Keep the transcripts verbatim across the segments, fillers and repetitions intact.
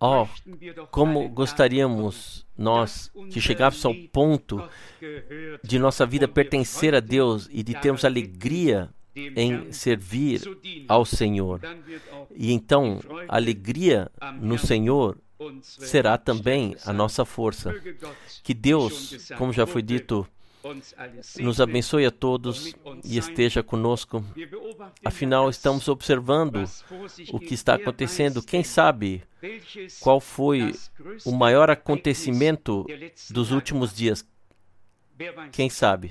Oh, como gostaríamos nós que chegássemos ao ponto de nossa vida pertencer a Deus e de termos alegria em servir ao Senhor. E então, a alegria no Senhor será também a nossa força. Que Deus, como já foi dito, nos abençoe a todos e esteja conosco. Afinal, estamos observando o que está acontecendo. Quem sabe qual foi o maior acontecimento dos últimos dias? Quem sabe?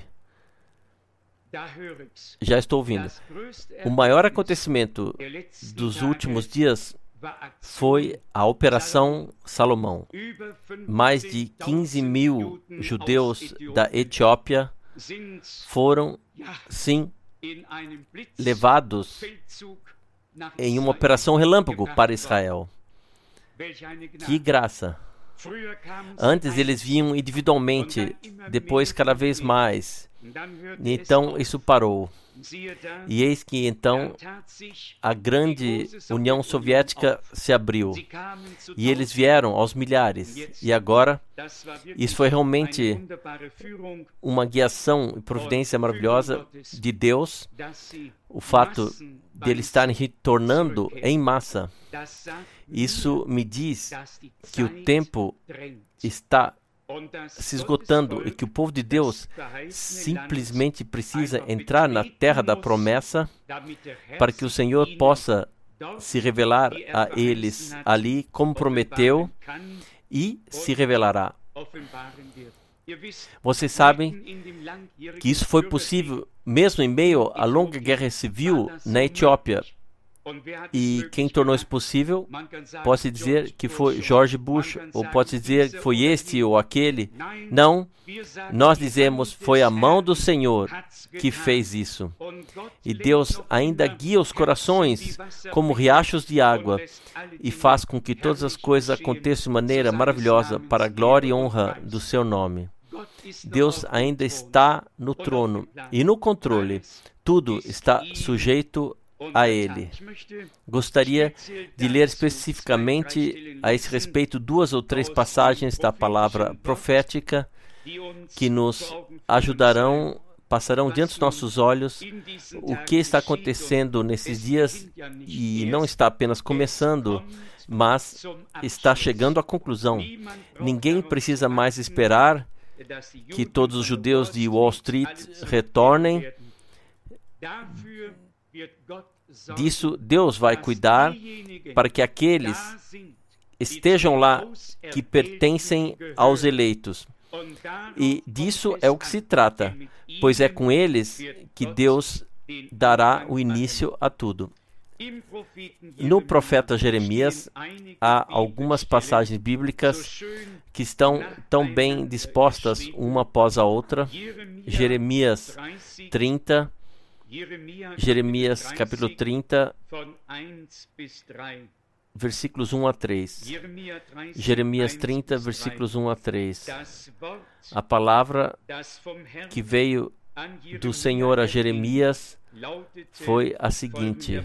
Já estou ouvindo. O maior acontecimento dos últimos dias foi a Operação Salomão. Mais de quinze mil judeus da Etiópia foram, sim, levados em uma operação relâmpago para Israel. Que graça! Antes eles vinham individualmente, depois cada vez mais. E então isso parou. E eis que então a grande União Soviética se abriu. E eles vieram aos milhares. E agora, isso foi realmente uma guiação e providência maravilhosa de Deus. O fato de eles estarem retornando em massa. Isso me diz que o tempo está se esgotando e que o povo de Deus simplesmente precisa entrar na terra da promessa para que o Senhor possa se revelar a eles ali como prometeu e se revelará. Vocês sabem que isso foi possível mesmo em meio à longa guerra civil na Etiópia. E quem tornou isso possível, pode dizer que foi George Bush, ou pode dizer que foi este ou aquele. Não, nós dizemos, foi a mão do Senhor que fez isso. E Deus ainda guia os corações como riachos de água e faz com que todas as coisas aconteçam de maneira maravilhosa para a glória e honra do seu nome. Deus ainda está no trono e no controle. Tudo está sujeito a Ele. Gostaria de ler especificamente a esse respeito duas ou três passagens da palavra profética que nos ajudarão, passarão diante dos nossos olhos o que está acontecendo nesses dias e não está apenas começando, mas está chegando à conclusão. Ninguém precisa mais esperar que todos os judeus de Wall Street retornem. Disso Deus vai cuidar para que aqueles estejam lá que pertencem aos eleitos. E disso é o que se trata, pois é com eles que Deus dará o início a tudo. No profeta Jeremias, há algumas passagens bíblicas que estão tão bem dispostas uma após a outra. Jeremias trinta, Jeremias capítulo trinta, versículos um a três. Jeremias trinta, versículos um a três. A palavra que veio do Senhor a Jeremias foi a seguinte: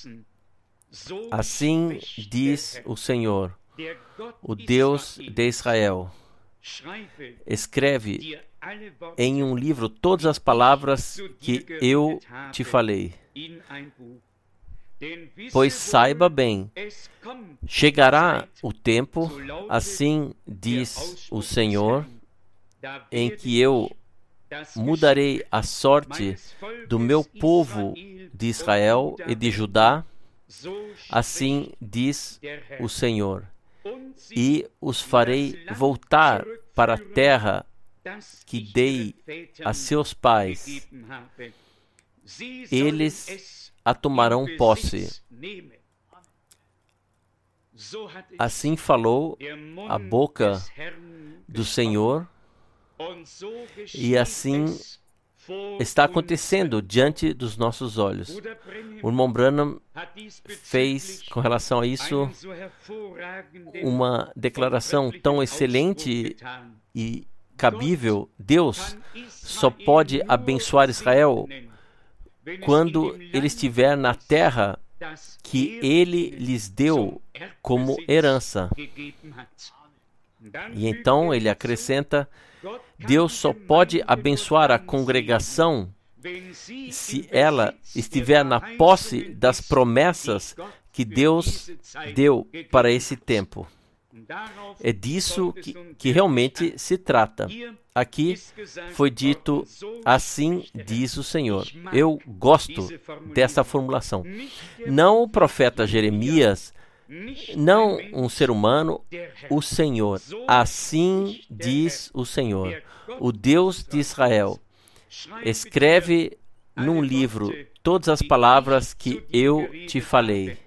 assim diz o Senhor, o Deus de Israel, escreve em um livro todas as palavras que eu te falei. Pois saiba bem, chegará o tempo, assim diz o Senhor, em que eu mudarei a sorte do meu povo de Israel e de Judá, assim diz o Senhor, e os farei voltar para a terra que dei a seus pais. Eles a tomarão posse. Assim falou a boca do Senhor, e assim está acontecendo diante dos nossos olhos. O irmão Branham fez, com relação a isso, uma declaração tão excelente e cabível. Deus só pode abençoar Israel quando ele estiver na terra que ele lhes deu como herança. E então ele acrescenta: Deus só pode abençoar a congregação se ela estiver na posse das promessas que Deus deu para esse tempo. É disso que, que realmente se trata. Aqui foi dito: assim diz o Senhor. Eu gosto dessa formulação. Não o profeta Jeremias, não um ser humano, o Senhor. Assim diz o Senhor, o Deus de Israel. Escreve num livro todas as palavras que eu te falei.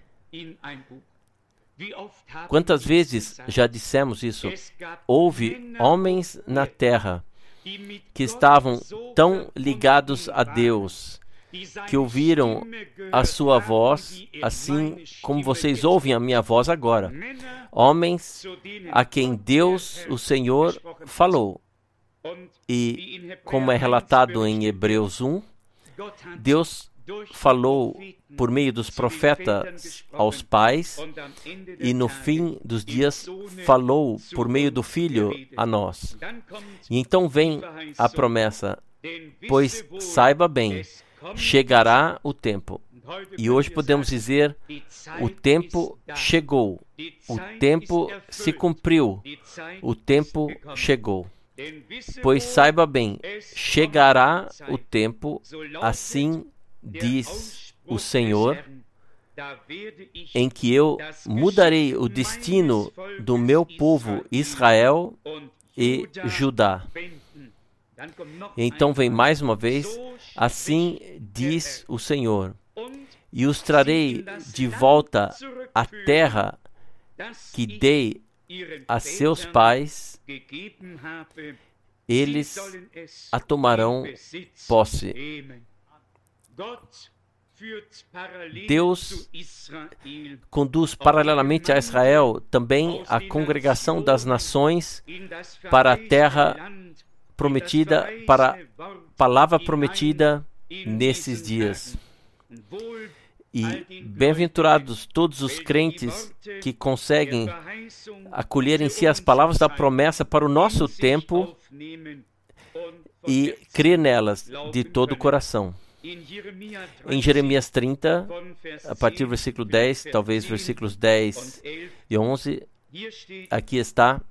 Quantas vezes já dissemos isso? Houve homens na terra que estavam tão ligados a Deus, que ouviram a sua voz, assim como vocês ouvem a minha voz agora. Homens a quem Deus, o Senhor, falou. E, como é relatado em Hebreus um, Deus falou por meio dos profetas aos pais e no fim dos dias falou por meio do Filho a nós. E então vem a promessa: pois saiba bem, chegará o tempo. E hoje podemos dizer: o tempo chegou, o tempo se cumpriu, o tempo chegou. Pois saiba bem, chegará o tempo, assim diz o Senhor, em que eu mudarei o destino do meu povo Israel e Judá. Então vem mais uma vez: assim diz o Senhor, e os trarei de volta à terra que dei a seus pais, eles a tomarão posse. Deus conduz paralelamente a Israel também a congregação das nações para a terra prometida, para a palavra prometida nesses dias. E bem-aventurados todos os crentes que conseguem acolher em si as palavras da promessa para o nosso tempo e crer nelas de todo o coração. Em Jeremias trinta, a partir do versículo dez, talvez versículos dez e onze, aqui está: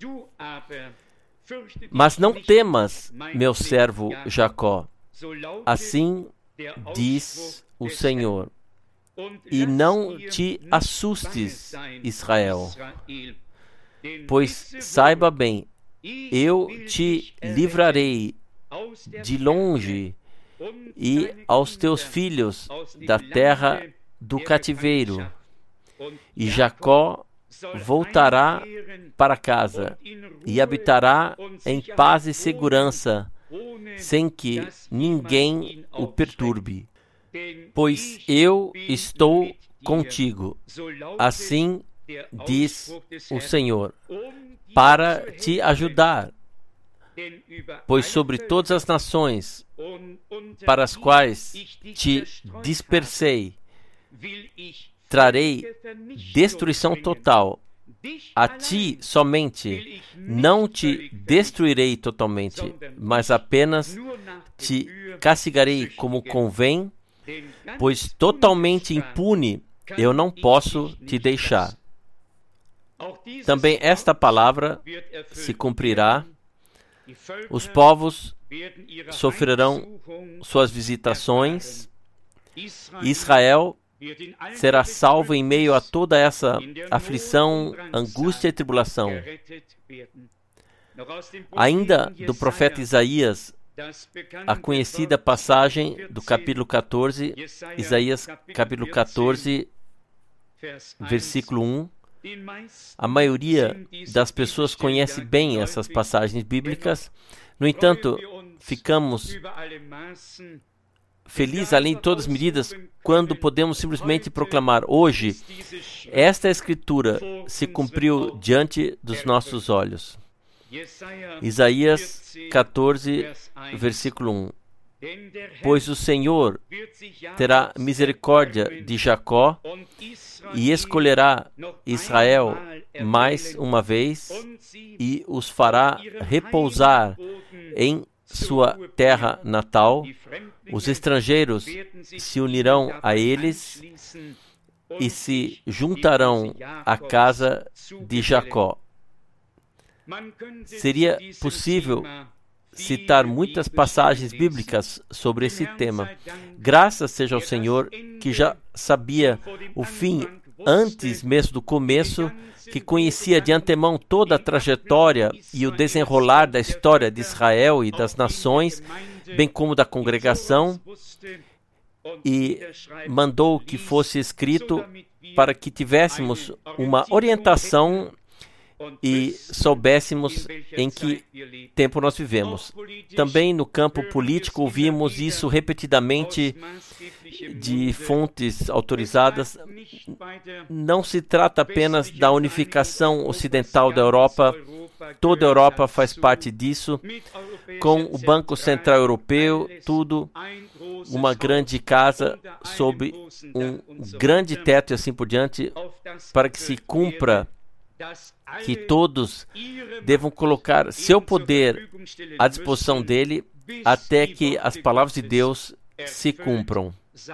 mas não temas, meu servo Jacó, assim diz o Senhor, e não te assustes, Israel, pois saiba bem, eu te livrarei de longe e aos teus filhos da terra do cativeiro, e Jacó voltará para casa e habitará em paz e segurança, sem que ninguém o perturbe. Pois eu estou contigo, assim diz o Senhor, para te ajudar. Pois sobre todas as nações para as quais te dispersei, trarei destruição total. A ti somente não te destruirei totalmente, mas apenas te castigarei como convém, pois totalmente impune eu não posso te deixar. Também esta palavra se cumprirá. Os povos sofrerão suas visitações. Israel será salvo em meio a toda essa aflição, angústia e tribulação. Ainda do profeta Isaías, a conhecida passagem do capítulo catorze, Isaías capítulo catorze, versículo um. A maioria das pessoas conhece bem essas passagens bíblicas. No entanto, ficamos felizes além de todas as medidas quando podemos simplesmente proclamar: hoje, esta escritura se cumpriu diante dos nossos olhos. Isaías catorze, versículo um. pois o Senhor terá misericórdia de Jacó e escolherá Israel mais uma vez e os fará repousar em sua terra natal. Os estrangeiros se unirão a eles e se juntarão à casa de Jacó. Seria possível citar muitas passagens bíblicas sobre esse tema. Graças seja ao Senhor que já sabia o fim antes mesmo do começo, que conhecia de antemão toda a trajetória e o desenrolar da história de Israel e das nações, bem como da congregação, e mandou que fosse escrito para que tivéssemos uma orientação e soubéssemos em que tempo nós vivemos. Também no campo político ouvimos isso repetidamente de fontes autorizadas. Não se trata apenas da unificação ocidental da Europa, toda a Europa faz parte disso, com o Banco Central Europeu, tudo uma grande casa sob um grande teto e assim por diante, para que se cumpra que todos devam colocar seu poder à disposição dele até que as palavras de Deus se cumpram.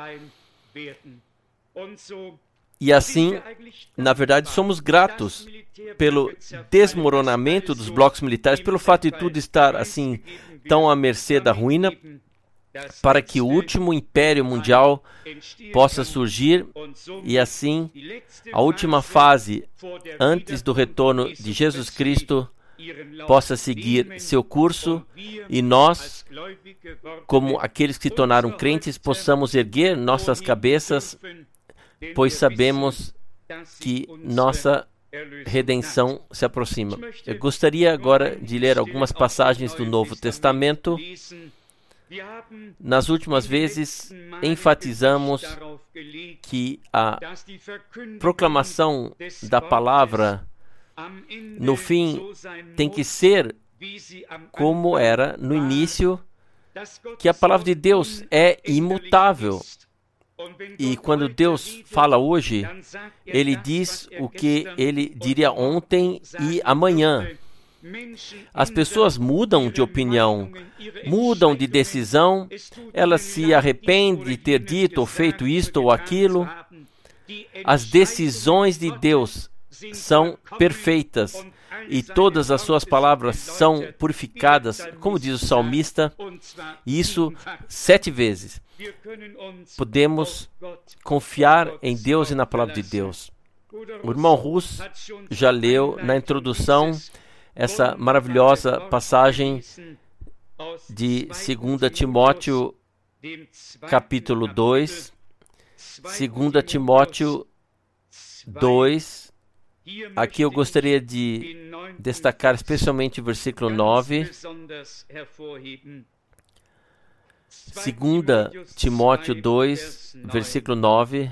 E assim, na verdade, somos gratos pelo desmoronamento dos blocos militares, pelo fato de tudo estar assim tão à mercê da ruína, para que o último império mundial possa surgir e assim a última fase antes do retorno de Jesus Cristo possa seguir seu curso e nós, como aqueles que se tornaram crentes, possamos erguer nossas cabeças, pois sabemos que nossa redenção se aproxima. Eu gostaria agora de ler algumas passagens do Novo Testamento. Nas últimas vezes, enfatizamos que a proclamação da palavra, no fim, tem que ser como era no início, que a palavra de Deus é imutável. E quando Deus fala hoje, Ele diz o que Ele diria ontem e amanhã. As pessoas mudam de opinião, mudam de decisão, elas se arrependem de ter dito ou feito isto ou aquilo. As decisões de Deus são perfeitas e todas as suas palavras são purificadas, como diz o salmista, e isso sete vezes. Podemos confiar em Deus e na palavra de Deus. O irmão Russ já leu na introdução essa maravilhosa passagem de Segunda Timóteo, capítulo dois. Segunda Timóteo dois. Aqui eu gostaria de destacar especialmente o versículo nove. Segunda Timóteo dois, versículo nove.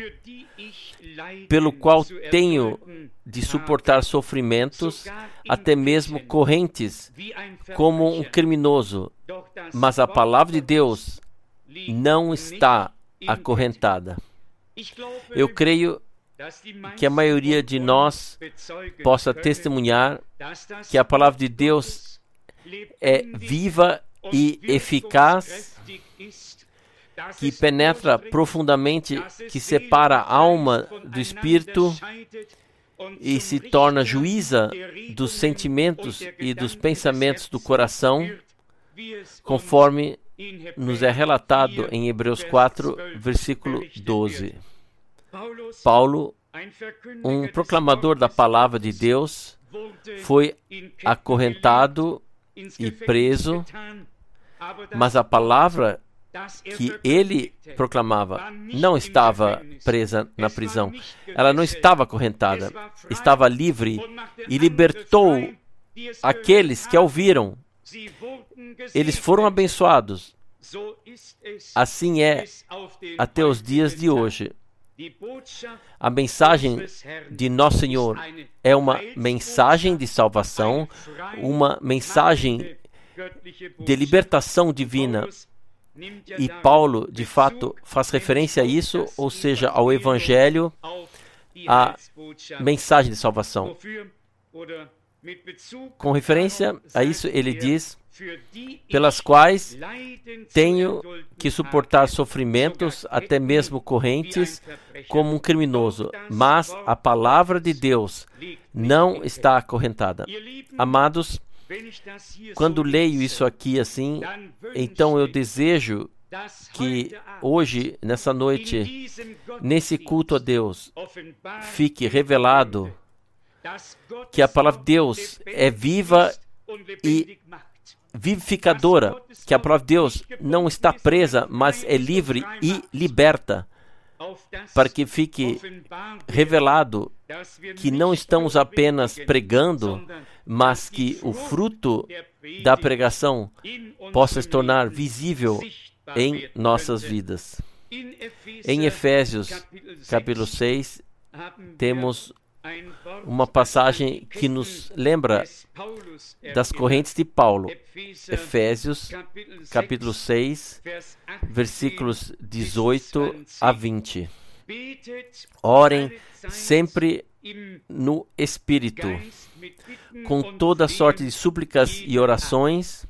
Pelo qual tenho de suportar sofrimentos, até mesmo correntes, como um criminoso, mas a palavra de Deus não está acorrentada. Eu creio que a maioria de nós possa testemunhar que a palavra de Deus é viva e eficaz, que penetra profundamente, que separa a alma do espírito e se torna juíza dos sentimentos e dos pensamentos do coração, conforme nos é relatado em Hebreus quatro, versículo doze. Paulo, um proclamador da palavra de Deus, foi acorrentado e preso, mas a palavra que ele proclamava não estava presa na prisão. Ela não estava acorrentada, estava livre e libertou aqueles que a ouviram. Eles foram abençoados. Assim é até os dias de hoje. A mensagem de Nosso Senhor é uma mensagem de salvação, uma mensagem de libertação divina. E Paulo, de fato, faz referência a isso, ou seja, ao Evangelho, à mensagem de salvação. Com referência a isso, ele diz: pelas quais tenho que suportar sofrimentos, até mesmo correntes, como um criminoso, mas a palavra de Deus não está acorrentada. Amados, quando leio isso aqui assim, então eu desejo que hoje, nessa noite, nesse culto a Deus, fique revelado que a palavra de Deus é viva e vivificadora, que a palavra de Deus não está presa, mas é livre e liberta, para que fique revelado que não estamos apenas pregando, mas que o fruto da pregação possa se tornar visível em nossas vidas. Em Efésios, capítulo seis, temos uma passagem que nos lembra das correntes de Paulo. Efésios, capítulo seis, versículos dezoito a vinte. Orem sempre no Espírito, com toda sorte de súplicas e orações.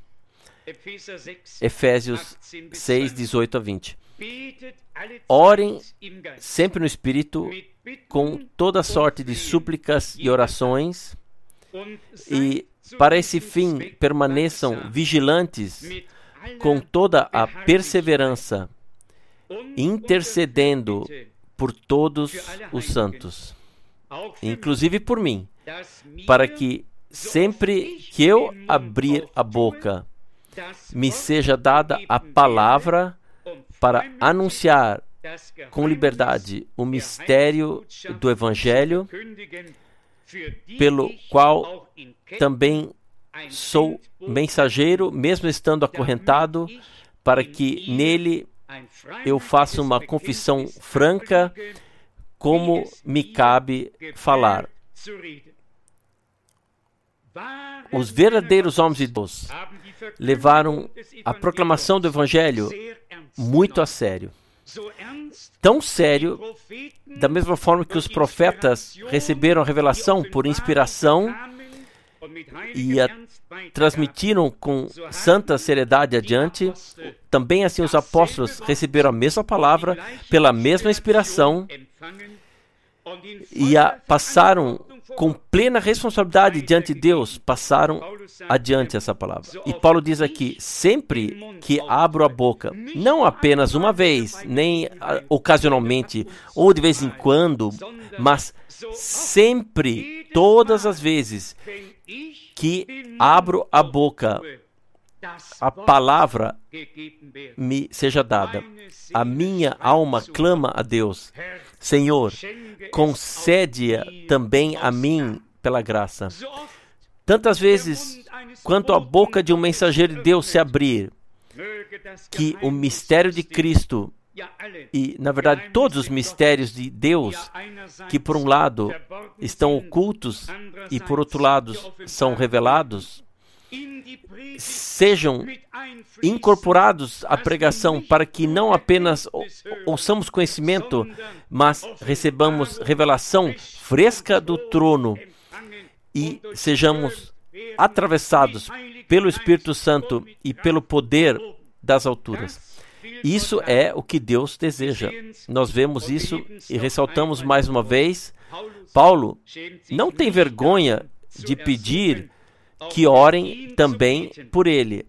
Efésios seis, dezoito a vinte. Orem sempre no Espírito, com toda sorte de súplicas e orações, e para esse fim permaneçam vigilantes com toda a perseverança, intercedendo por todos os santos, inclusive por mim, para que sempre que eu abrir a boca, me seja dada a palavra para anunciar com liberdade o mistério do Evangelho, pelo qual também sou mensageiro, mesmo estando acorrentado, para que nele eu faça uma confissão franca, como me cabe falar. Os verdadeiros homens de Deus levaram a proclamação do Evangelho muito a sério. Tão sério, da mesma forma que os profetas receberam a revelação por inspiração e a transmitiram com santa seriedade adiante, também assim os apóstolos receberam a mesma palavra pela mesma inspiração e a passaram com plena responsabilidade diante de Deus, passaram adiante essa palavra. E Paulo diz aqui: sempre que abro a boca, não apenas uma vez, nem ocasionalmente, ou de vez em quando, mas sempre, todas as vezes que abro a boca, a palavra me seja dada. A minha alma clama a Deus: Senhor, concede-a também a mim pela graça. Tantas vezes quanto a boca de um mensageiro de Deus se abrir, que o mistério de Cristo, e na verdade todos os mistérios de Deus, que por um lado estão ocultos e por outro lado são revelados, sejam incorporados à pregação, para que não apenas ouçamos conhecimento, mas recebamos revelação fresca do trono e sejamos atravessados pelo Espírito Santo e pelo poder das alturas. Isso é o que Deus deseja. Nós vemos isso e ressaltamos mais uma vez. Paulo não tem vergonha de pedir que orem também por ele.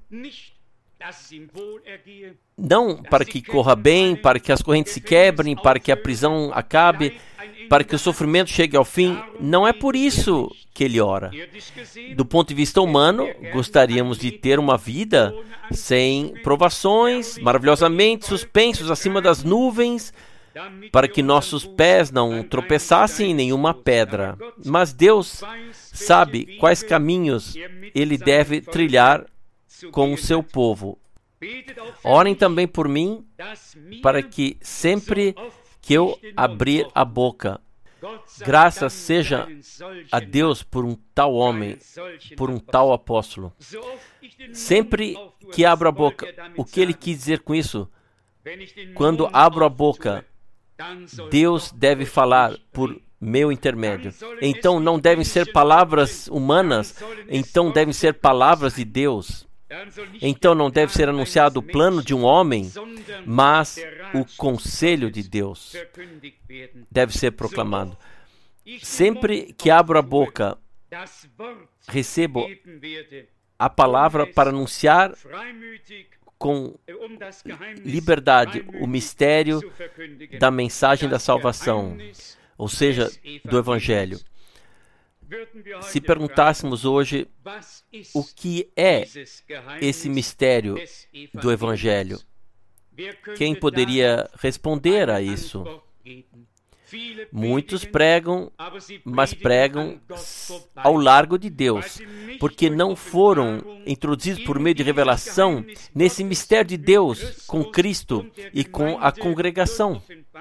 Não para que corra bem, para que as correntes se quebrem, para que a prisão acabe, para que o sofrimento chegue ao fim. Não é por isso que ele ora. Do ponto de vista humano, gostaríamos de ter uma vida sem provações, maravilhosamente suspensos acima das nuvens, para que nossos pés não tropeçassem em nenhuma pedra. Mas Deus sabe quais caminhos Ele deve trilhar com o seu povo. Orem também por mim, para que sempre que eu abrir a boca, Graças seja a Deus por um tal homem, por um tal apóstolo. Sempre que abro a boca, o que ele quis dizer com isso? Quando abro a boca, Deus deve falar por meu intermédio. Então não devem ser palavras humanas, então devem ser palavras de Deus. Então não deve ser anunciado o plano de um homem, mas o conselho de Deus deve ser proclamado. Sempre que abro a boca, recebo a palavra para anunciar com liberdade o mistério da mensagem da salvação, ou seja, do Evangelho. Se perguntássemos hoje o que é esse mistério do Evangelho, quem poderia responder a isso? Muitos pregam, mas pregam ao largo de Deus, porque não foram introduzidos por meio de revelação nesse mistério de Deus com Cristo e com a congregação.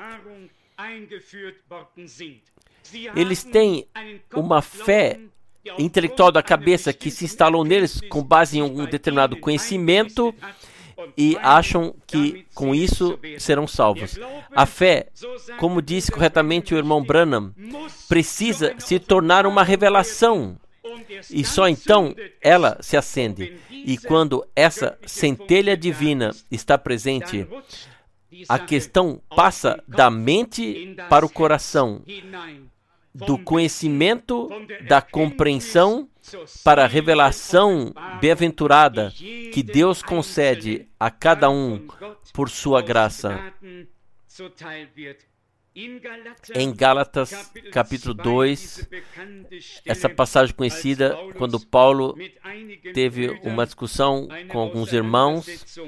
Eles têm uma fé intelectual da cabeça que se instalou neles com base em algum determinado conhecimento e acham que com isso serão salvos. A fé, como disse corretamente o irmão Branham, precisa se tornar uma revelação e só então ela se acende. E quando essa centelha divina está presente, a questão passa da mente para o coração, do conhecimento, da compreensão, para a revelação bem-aventurada que Deus concede a cada um por sua graça. Em Gálatas, capítulo dois, essa passagem conhecida, quando Paulo teve uma discussão com alguns irmãos,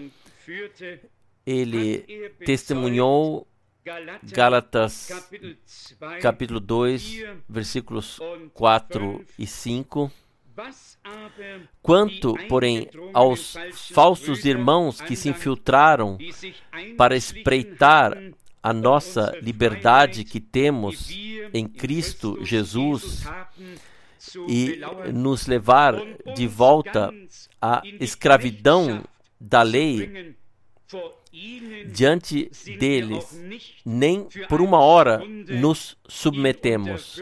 ele testemunhou Gálatas, capítulo dois, versículos quatro e cinco. Quanto, porém, aos falsos irmãos que se infiltraram para espreitar a nossa liberdade que temos em Cristo Jesus e nos levar de volta à escravidão da lei, diante deles, nem por uma hora nos submetemos.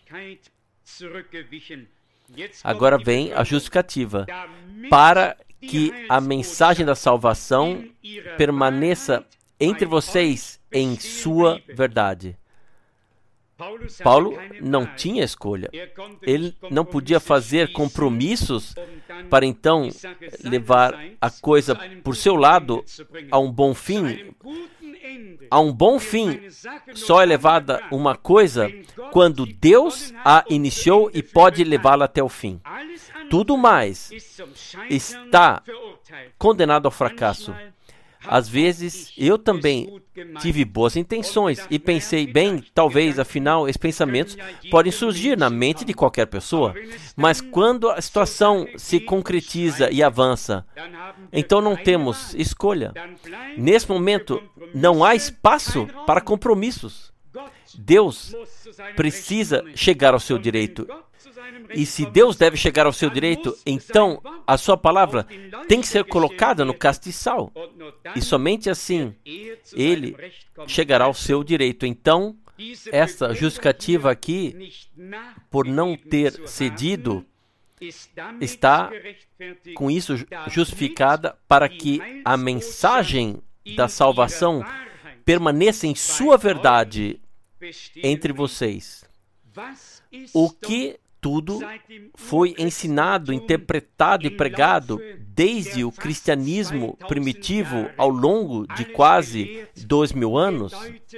Agora vem a justificativa. Para que a mensagem da salvação permaneça entre vocês em sua verdade. Paulo não tinha escolha. Ele não podia fazer compromissos para então levar a coisa por seu lado a um bom fim. A um bom fim só é levada uma coisa quando Deus a iniciou e pode levá-la até o fim. Tudo mais está condenado ao fracasso. Às vezes, eu também tive boas intenções e pensei, bem, talvez, afinal, esses pensamentos podem surgir na mente de qualquer pessoa. Mas quando a situação se concretiza e avança, então não temos escolha. Nesse momento, não há espaço para compromissos. Deus precisa chegar ao seu direito. E se Deus deve chegar ao seu direito, então a sua palavra tem que ser colocada no castiçal. E somente assim ele chegará ao seu direito. Então, essa justificativa aqui, por não ter cedido, está com isso justificada para que a mensagem da salvação permaneça em sua verdade entre vocês. O que tudo foi ensinado, interpretado e pregado desde o cristianismo primitivo ao longo de quase dois mil anos.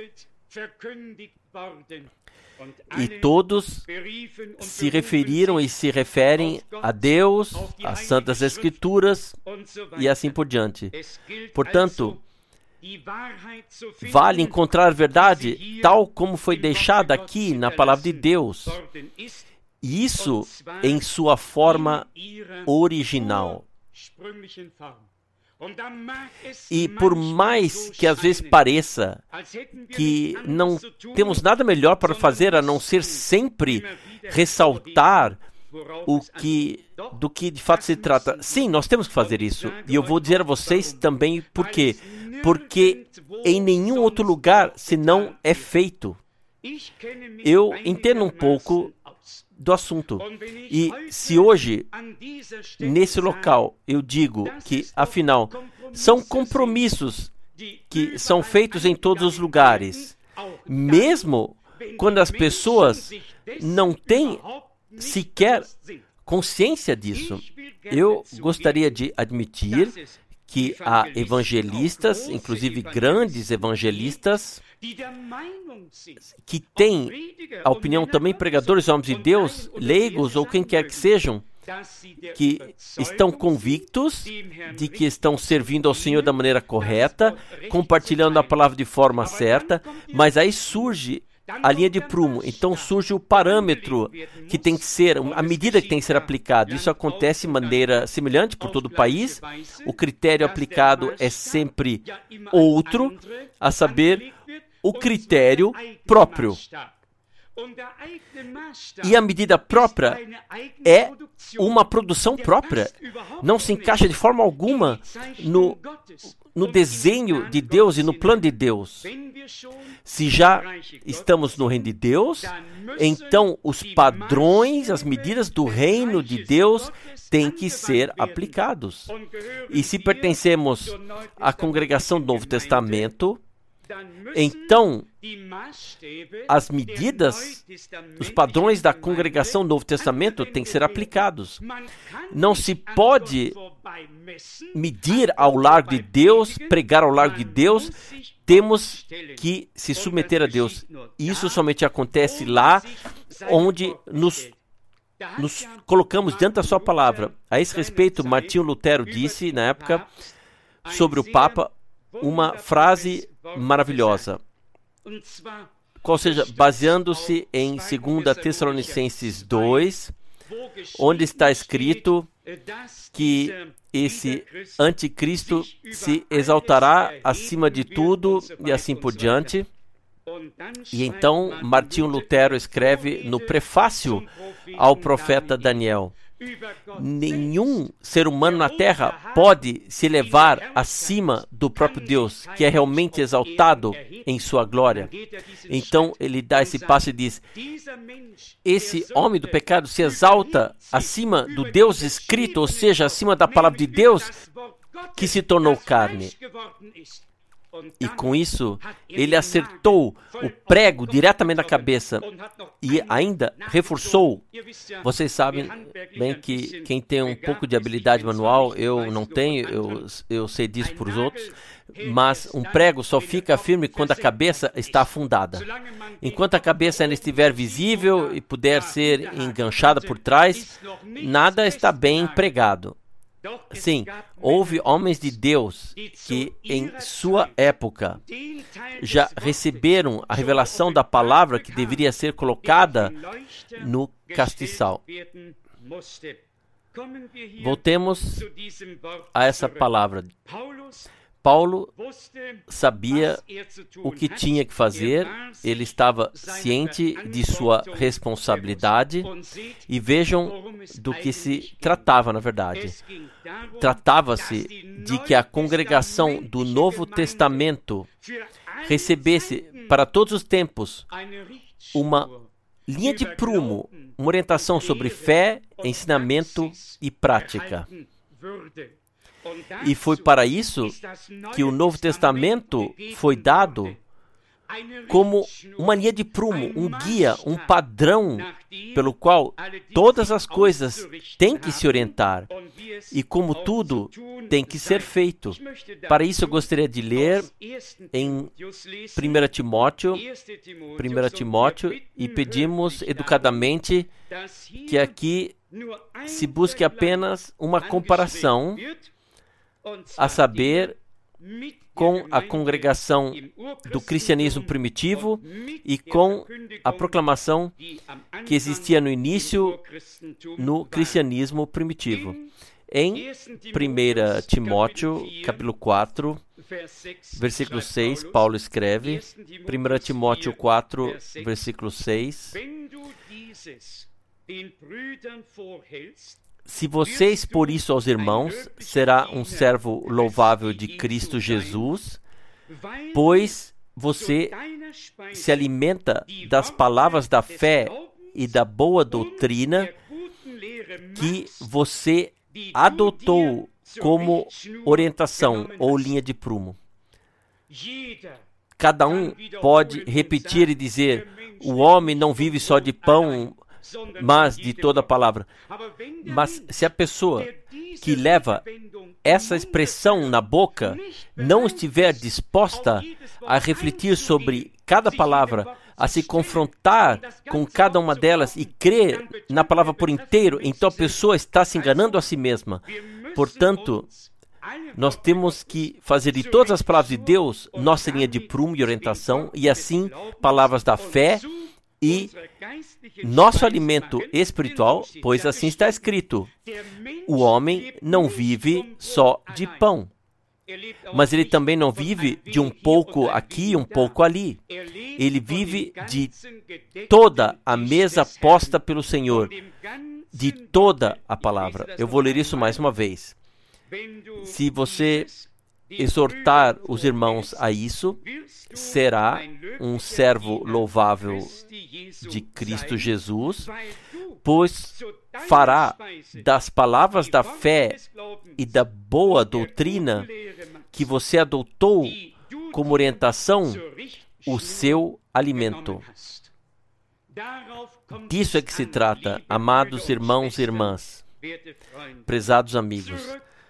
E todos se referiram e se referem a Deus, às Santas Escrituras e assim por diante. Portanto, vale encontrar a verdade tal como foi deixada aqui na Palavra de Deus. Isso em sua forma original. E por mais que às vezes pareça que não temos nada melhor para fazer a não ser sempre ressaltar o que, do que de fato se trata. Sim, nós temos que fazer isso. E eu vou dizer a vocês também por quê. Porque em nenhum outro lugar senão é feito. Eu entendo um pouco do assunto. E se hoje, nesse local, eu digo que, afinal, são compromissos que são feitos em todos os lugares, mesmo quando as pessoas não têm sequer consciência disso. Eu gostaria de admitir que há evangelistas, inclusive grandes evangelistas, que têm a opinião também, pregadores, homens de Deus, leigos ou quem quer que sejam, que estão convictos de que estão servindo ao Senhor da maneira correta, compartilhando a palavra de forma certa, mas aí surge a linha de prumo, então surge o parâmetro que tem que ser, a medida que tem que ser aplicada. Isso acontece de maneira semelhante por todo o país. O critério aplicado é sempre outro, a saber, o critério próprio. E a medida própria é uma produção própria. Não se encaixa de forma alguma no, no desenho de Deus e no plano de Deus. Se já estamos no reino de Deus, então os padrões, as medidas do reino de Deus têm que ser aplicados. E se pertencemos à congregação do Novo Testamento, então, as medidas, os padrões da congregação do Novo Testamento têm que ser aplicados. Não se pode medir ao largo de Deus, pregar ao largo de Deus. Temos que se submeter a Deus. Isso somente acontece lá onde nos, nos colocamos diante da sua palavra. A esse respeito, Martinho Lutero disse, na época, sobre o Papa, uma frase maravilhosa, qual seja, baseando-se em dois Tessalonicenses dois, onde está escrito que esse anticristo se exaltará acima de tudo e assim por diante. E então Martinho Lutero escreve no prefácio ao profeta Daniel: nenhum ser humano na terra pode se elevar acima do próprio Deus, que é realmente exaltado em sua glória. Então ele dá esse passo e diz: esse homem do pecado se exalta acima do Deus escrito, ou seja, acima da palavra de Deus que se tornou carne. E com isso, ele acertou o prego diretamente na cabeça e ainda reforçou. Vocês sabem bem que quem tem um pouco de habilidade manual, eu não tenho, eu, eu sei disso por os outros, mas um prego só fica firme quando a cabeça está afundada. Enquanto a cabeça ainda estiver visível e puder ser enganchada por trás, nada está bem pregado. Sim, houve homens de Deus que em sua época já receberam a revelação da palavra que deveria ser colocada no castiçal. Voltemos a essa palavra. Paulo sabia o que tinha que fazer, ele estava ciente de sua responsabilidade, e vejam do que se tratava na verdade. Tratava-se de que a congregação do Novo Testamento recebesse para todos os tempos uma linha de prumo, uma orientação sobre fé, ensinamento e prática. E foi para isso que o Novo Testamento foi dado como uma linha de prumo, um guia, um padrão pelo qual todas as coisas têm que se orientar e como tudo tem que ser feito. Para isso eu gostaria de ler em primeira Timóteo, primeira Timóteo, e pedimos educadamente que aqui se busque apenas uma comparação, a saber, com a congregação do cristianismo primitivo e com a proclamação que existia no início no cristianismo primitivo. Em primeira Timóteo, capítulo quatro, versículo seis, Paulo escreve, primeira Timóteo quatro, versículo seis, se você expor isso aos irmãos, será um servo louvável de Cristo Jesus, pois você se alimenta das palavras da fé e da boa doutrina que você adotou como orientação ou linha de prumo. Cada um pode repetir e dizer, o homem não vive só de pão, mas de toda a palavra. Mas se a pessoa que leva essa expressão na boca não estiver disposta a refletir sobre cada palavra, a se confrontar com cada uma delas e crer na palavra por inteiro, então a pessoa está se enganando a si mesma. Portanto, nós temos que fazer de todas as palavras de Deus nossa linha de prumo e orientação, e assim, palavras da fé e nosso alimento espiritual, pois assim está escrito, o homem não vive só de pão, mas ele também não vive de um pouco aqui e um pouco ali. Ele vive de toda a mesa posta pelo Senhor, de toda a palavra. Eu vou ler isso mais uma vez. Se você exortar os irmãos a isso, será um servo louvável de Cristo Jesus, pois fará das palavras da fé e da boa doutrina que você adotou como orientação o seu alimento. Disso é que se trata, amados irmãos e irmãs, prezados amigos.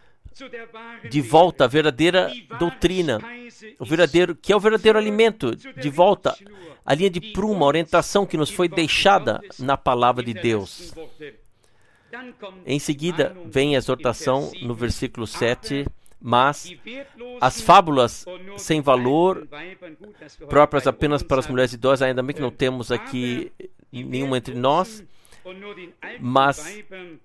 De volta à verdadeira doutrina, o verdadeiro, que é o verdadeiro alimento, de volta à linha de prumo, a orientação que nos foi deixada na palavra de Deus. Em seguida, vem a exortação no versículo sete, mas as fábulas sem valor, próprias apenas para as mulheres idosas, ainda bem que não temos aqui nenhuma entre nós, mas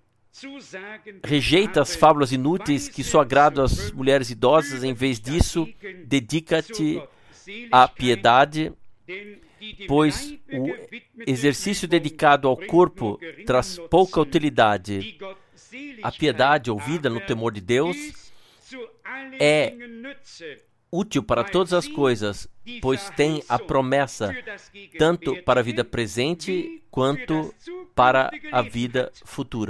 rejeita as fábulas inúteis que só agradam às mulheres idosas. Em vez disso, dedica-te à piedade, pois o exercício dedicado ao corpo traz pouca utilidade. A piedade ouvida no temor de Deus é útil para todas as coisas, pois tem a promessa tanto para a vida presente quanto para a vida futura.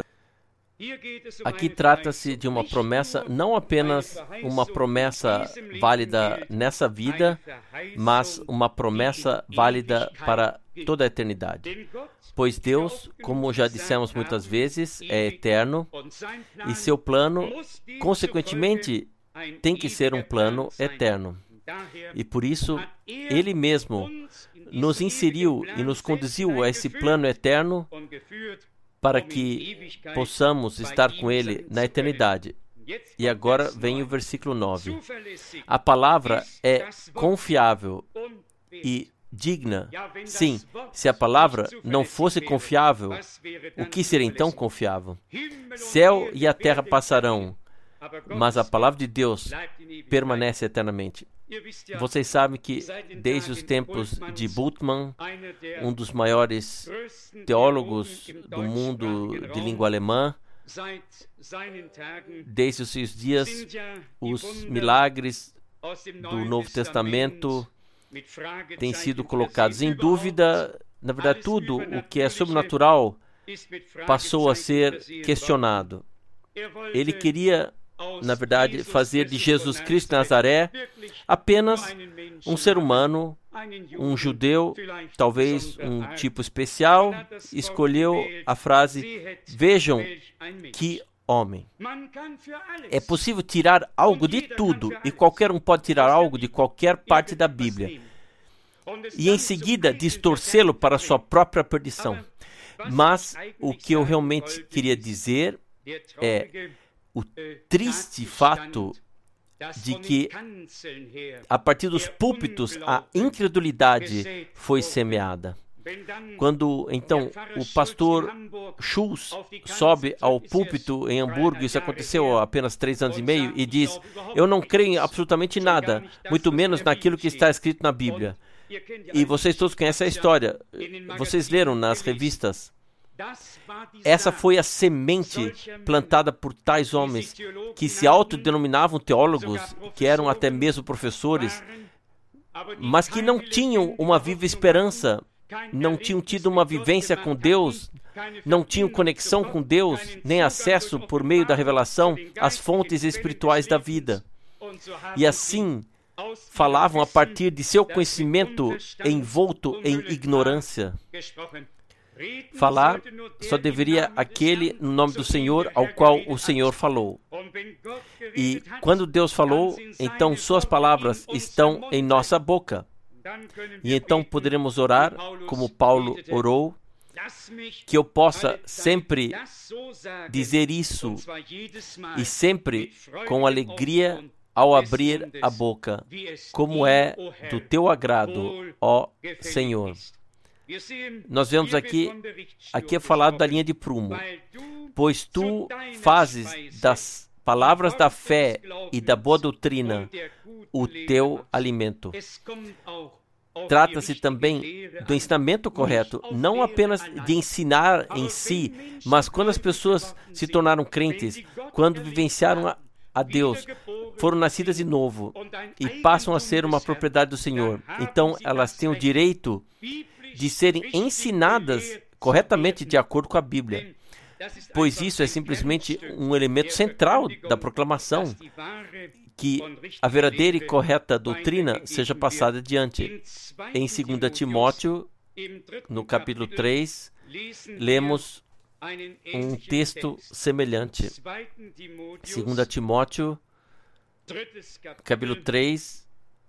Aqui trata-se de uma promessa, não apenas uma promessa válida nessa vida, mas uma promessa válida para toda a eternidade. Pois Deus, como já dissemos muitas vezes, é eterno e seu plano, consequentemente, tem que ser um plano eterno. E por isso, Ele mesmo nos inseriu e nos conduziu a esse plano eterno para que possamos estar com Ele na eternidade. E agora vem o versículo nove. A palavra é confiável e digna. Sim, se a palavra não fosse confiável, o que seria então confiável? Céu e a terra passarão, mas a palavra de Deus permanece eternamente. Vocês sabem que desde os tempos de Bultmann, um dos maiores teólogos do mundo de língua alemã, desde os seus dias, os milagres do Novo Testamento têm sido colocados em dúvida. Na verdade, tudo o que é sobrenatural passou a ser questionado. Ele queria, na verdade, fazer de Jesus Cristo de Nazaré apenas um ser humano, um judeu, talvez um tipo especial. Escolheu a frase, vejam que homem. É possível tirar algo de tudo, e qualquer um pode tirar algo de qualquer parte da Bíblia, e em seguida distorcê-lo para a sua própria perdição. Mas o que eu realmente queria dizer é o triste fato de que, a partir dos púlpitos, a incredulidade foi semeada. Quando, então, o pastor Schulz sobe ao púlpito em Hamburgo, isso aconteceu há apenas três anos e meio, e diz: eu não creio em absolutamente nada, muito menos naquilo que está escrito na Bíblia. E vocês todos conhecem a história, vocês leram nas revistas. Essa foi a semente plantada por tais homens que se autodenominavam teólogos, que eram até mesmo professores, mas que não tinham uma viva esperança, não tinham tido uma vivência com Deus, não tinham conexão com Deus, nem acesso por meio da revelação às fontes espirituais da vida. E assim, falavam a partir de seu conhecimento envolto em ignorância. Falar só deveria aquele no nome do Senhor ao qual o Senhor falou. E quando Deus falou, então suas palavras estão em nossa boca. E então poderemos orar como Paulo orou, que eu possa sempre dizer isso e sempre com alegria ao abrir a boca, como é do teu agrado, ó Senhor. Nós vemos aqui, aqui é falado da linha de prumo, pois tu fazes das palavras da fé e da boa doutrina o teu alimento. Trata-se também do ensinamento correto, não apenas de ensinar em si, mas quando as pessoas se tornaram crentes, quando vivenciaram a, a Deus, foram nascidas de novo e passam a ser uma propriedade do Senhor. Então, elas têm o direito de serem ensinadas corretamente de acordo com a Bíblia, pois isso é simplesmente um elemento central da proclamação, que a verdadeira e correta doutrina seja passada adiante. Em segunda Timóteo, no capítulo três, lemos um texto semelhante. segunda Timóteo, capítulo três,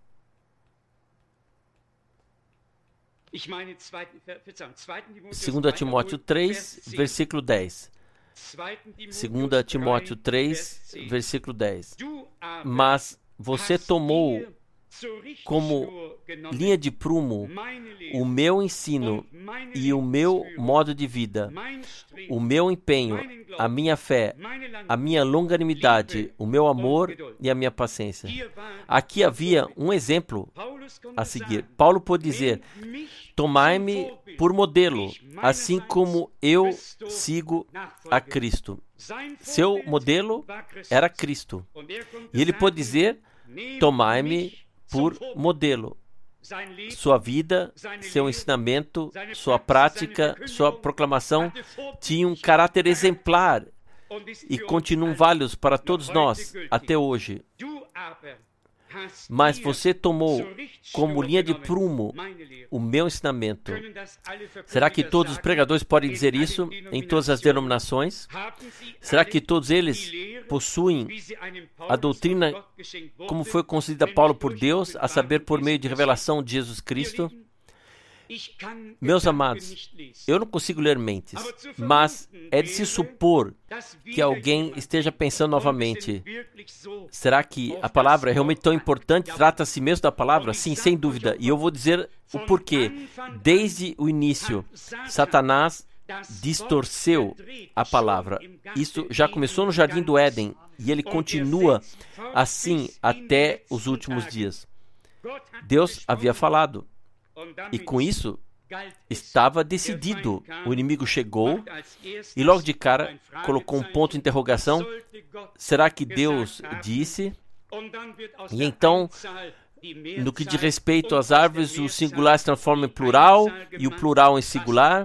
segunda Timóteo três, versículo dez. segunda Timóteo três, versículo dez. Mas você tomou como linha de prumo o meu ensino e o meu modo de vida, o meu empenho, a minha fé, a minha longanimidade, o meu amor e a minha paciência. Aqui havia um exemplo a seguir. Paulo pode dizer: tomai-me por modelo, assim como eu sigo a Cristo. Seu modelo era Cristo. E ele pode dizer: tomai-me por modelo. Sua vida, seu ensinamento, sua prática, sua proclamação tinham um caráter exemplar e continuam válidos para todos nós até hoje. Mas você tomou como linha de prumo o meu ensinamento. Será que todos os pregadores podem dizer isso em todas as denominações? Será que todos eles possuem a doutrina como foi concedida a Paulo por Deus, a saber, por meio de revelação de Jesus Cristo? Meus amados, eu não consigo ler mentes, mas é de se supor que alguém esteja pensando novamente: será que a palavra é realmente tão importante? Trata-se mesmo da palavra? Sim, sem dúvida. E eu vou dizer o porquê. Desde o início, Satanás distorceu a palavra. Isso já começou no Jardim do Éden e ele continua assim até os últimos dias. Deus havia falado. E com isso, estava decidido. O inimigo chegou e logo de cara colocou um ponto de interrogação. Será que Deus disse? E então, no que diz respeito às árvores, o singular se transforma em plural e o plural em singular.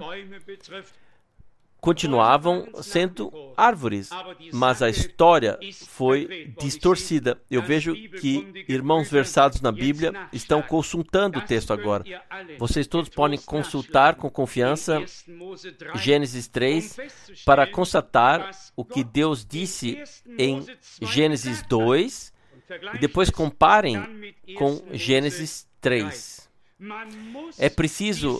Continuavam sendo árvores, mas a história foi distorcida. Eu vejo que irmãos versados na Bíblia estão consultando o texto agora. Vocês todos podem consultar com confiança Gênesis três para constatar o que Deus disse em Gênesis dois e depois comparem com Gênesis três. É preciso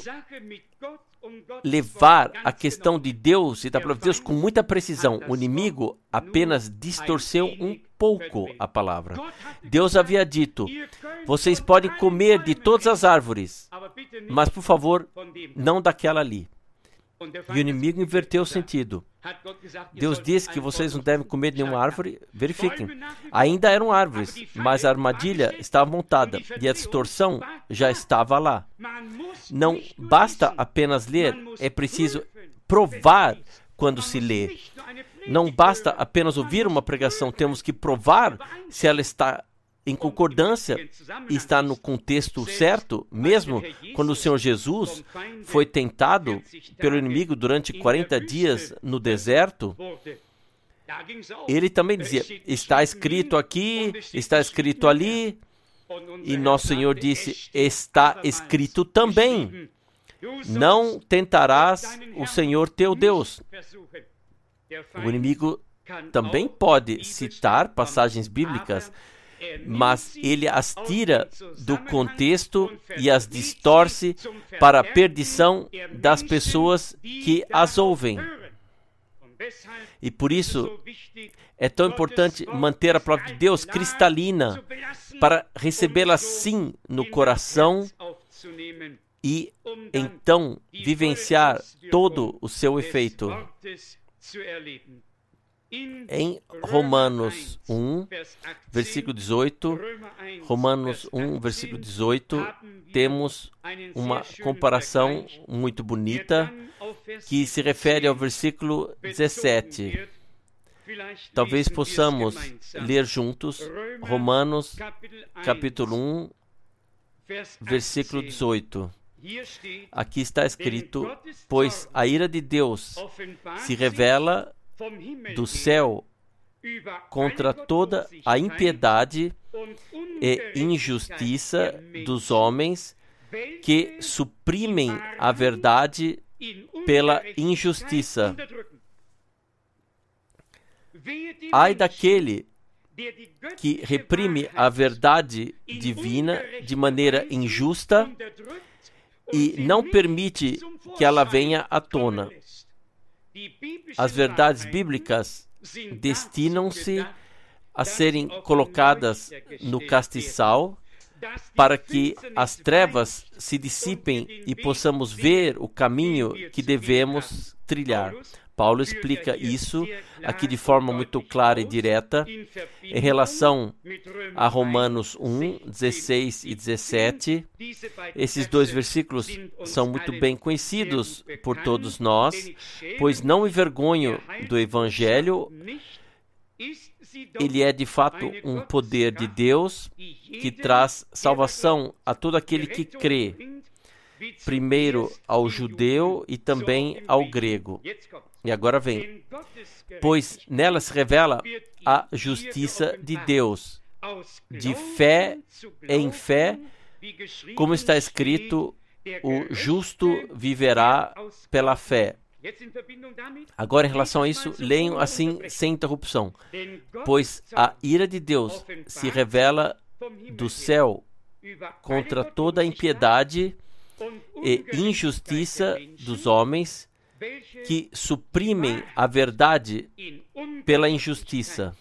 levar a questão de Deus e da palavra de Deus com muita precisão. O inimigo apenas distorceu um pouco a palavra. Deus havia dito: vocês podem comer de todas as árvores, mas, por favor, não daquela ali. E o inimigo inverteu o sentido. Deus disse que vocês não devem comer de nenhuma árvore. Verifiquem. Ainda eram árvores, mas a armadilha estava montada e a distorção já estava lá. Não basta apenas ler, é preciso provar quando se lê. Não basta apenas ouvir uma pregação, temos que provar se ela está em concordância e está no contexto certo, mesmo quando o Senhor Jesus foi tentado pelo inimigo durante quarenta dias no deserto. Ele também dizia: está escrito aqui, está escrito ali, e nosso Senhor disse: está escrito também: não tentarás o Senhor teu Deus. O inimigo também pode citar passagens bíblicas, mas ele as tira do contexto e as distorce para a perdição das pessoas que as ouvem. E por isso é tão importante manter a palavra de Deus cristalina, para recebê-la sim no coração e então vivenciar todo o seu efeito. Em Romanos um, versículo dezoito, Romanos um, versículo dezoito, temos uma comparação muito bonita que se refere ao versículo dezessete. Talvez possamos ler juntos Romanos capítulo um, versículo dezoito. Aqui está escrito: pois a ira de Deus se revela do céu contra toda a impiedade e injustiça dos homens que suprimem a verdade pela injustiça. Ai daquele que reprime a verdade divina de maneira injusta e não permite que ela venha à tona. As verdades bíblicas destinam-se a serem colocadas no castiçal para que as trevas se dissipem e possamos ver o caminho que devemos trilhar. Paulo explica isso aqui de forma muito clara e direta em relação a Romanos um, dezesseis e dezessete. Esses dois versículos são muito bem conhecidos por todos nós, pois não me envergonho do Evangelho. Ele é de fato um poder de Deus que traz salvação a todo aquele que crê, primeiro ao judeu e também ao grego. E agora vem: pois nela se revela a justiça de Deus, de fé em fé, como está escrito: o justo viverá pela fé. Agora, em relação a isso, leiam assim sem interrupção: pois a ira de Deus se revela do céu contra toda a impiedade e injustiça dos homens que suprimem a verdade pela injustiça.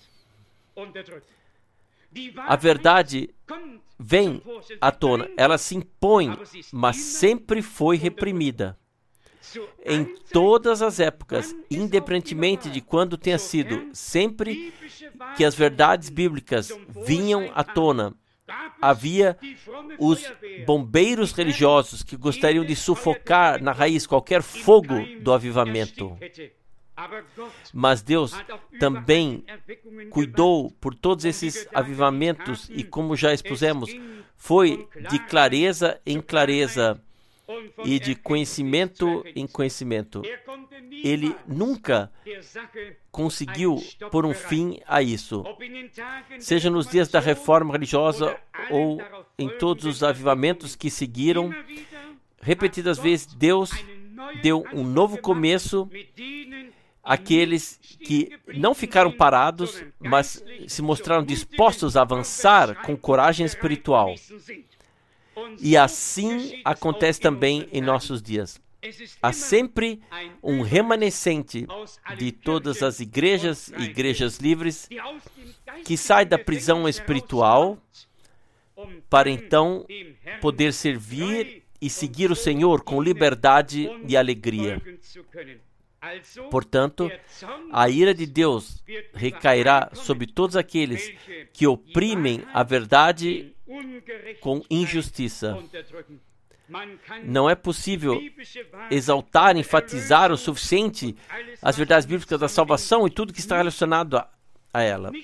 A verdade vem à tona, ela se impõe, mas sempre foi reprimida. Em todas as épocas, independentemente de quando tenha sido, sempre que as verdades bíblicas vinham à tona, havia os bombeiros religiosos que gostariam de sufocar na raiz qualquer fogo do avivamento. Mas Deus também cuidou por todos esses avivamentos e, como já expusemos, foi de clareza em clareza e de conhecimento em conhecimento. Ele nunca conseguiu pôr um fim a isso. Seja nos dias da reforma religiosa ou em todos os avivamentos que seguiram, repetidas vezes Deus deu um novo começo àqueles que não ficaram parados, mas se mostraram dispostos a avançar com coragem espiritual. E assim acontece também em nossos dias. há sempre um remanescente de todas as igrejas e igrejas livres que sai da prisão espiritual para então poder servir e seguir o Senhor com liberdade e alegria. Portanto, a ira de Deus recairá sobre todos aqueles que oprimem a verdade com injustiça. Não é possível exaltar, enfatizar o suficiente as verdades bíblicas da salvação e tudo que está relacionado a, a ela.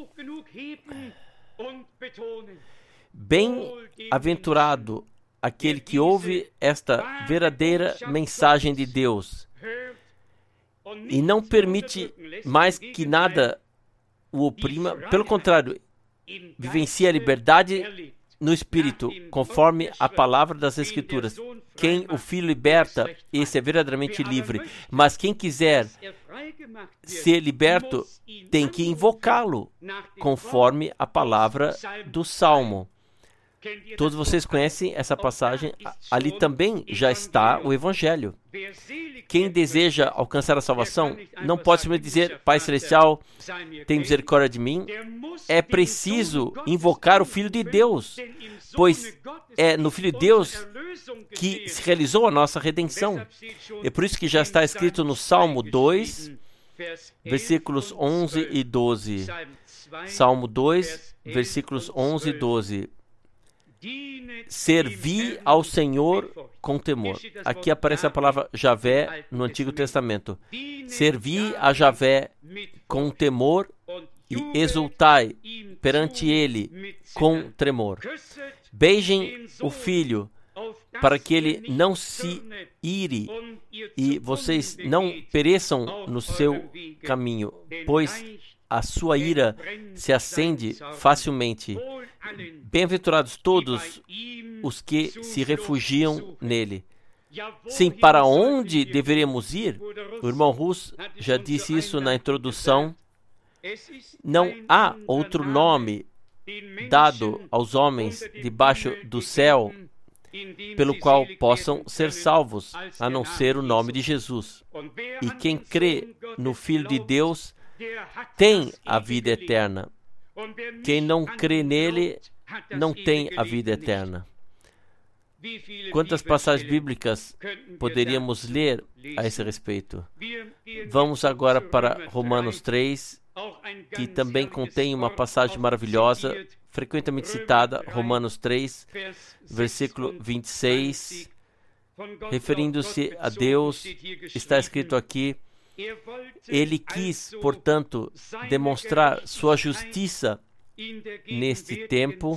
Bem-aventurado aquele que ouve esta verdadeira mensagem de Deus e não permite mais que nada o oprima. Pelo contrário, vivencia a liberdade no Espírito, conforme a palavra das Escrituras. Quem o Filho liberta, esse é verdadeiramente livre. Mas quem quiser ser liberto, tem que invocá-lo, conforme a palavra do Salmo. Todos vocês conhecem essa passagem. Ali também já está o Evangelho. Quem deseja alcançar a salvação não pode simplesmente dizer: Pai Celestial, tem misericórdia de mim. É preciso invocar o Filho de Deus, pois é no Filho de Deus que se realizou a nossa redenção. É por isso que já está escrito no Salmo dois, versículos onze e doze. Salmo dois, versículos onze e doze. Servi ao Senhor com temor. Aqui aparece a palavra Javé no Antigo Testamento. Servi a Javé com temor e exultai perante ele com tremor. Beijem o Filho, para que ele não se ire e vocês não pereçam no seu caminho, pois a sua ira se acende facilmente. Bem-aventurados todos os que se refugiam nele. Sim, para onde deveríamos ir? O irmão Russ já disse isso na introdução. Não há outro nome dado aos homens debaixo do céu pelo qual possam ser salvos, a não ser o nome de Jesus. E quem crê no Filho de Deus tem a vida eterna. Quem não crê nele não tem a vida eterna. Quantas passagens bíblicas poderíamos ler a esse respeito? Vamos agora para Romanos três, que também contém uma passagem maravilhosa, frequentemente citada, Romanos três, versículo vinte e seis, referindo-se a Deus, está escrito aqui: Ele quis, portanto, demonstrar sua justiça neste tempo,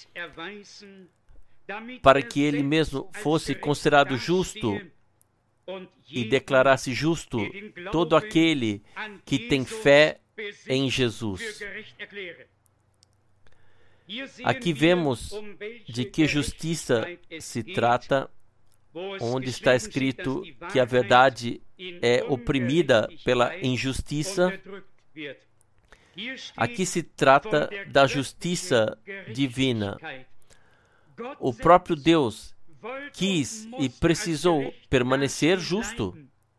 para que ele mesmo fosse considerado justo e declarasse justo todo aquele que tem fé em Jesus. Aqui vemos de que justiça se trata, onde está escrito que a verdade é oprimida pela injustiça. Aqui se trata da justiça divina. O próprio Deus quis e precisou permanecer justo.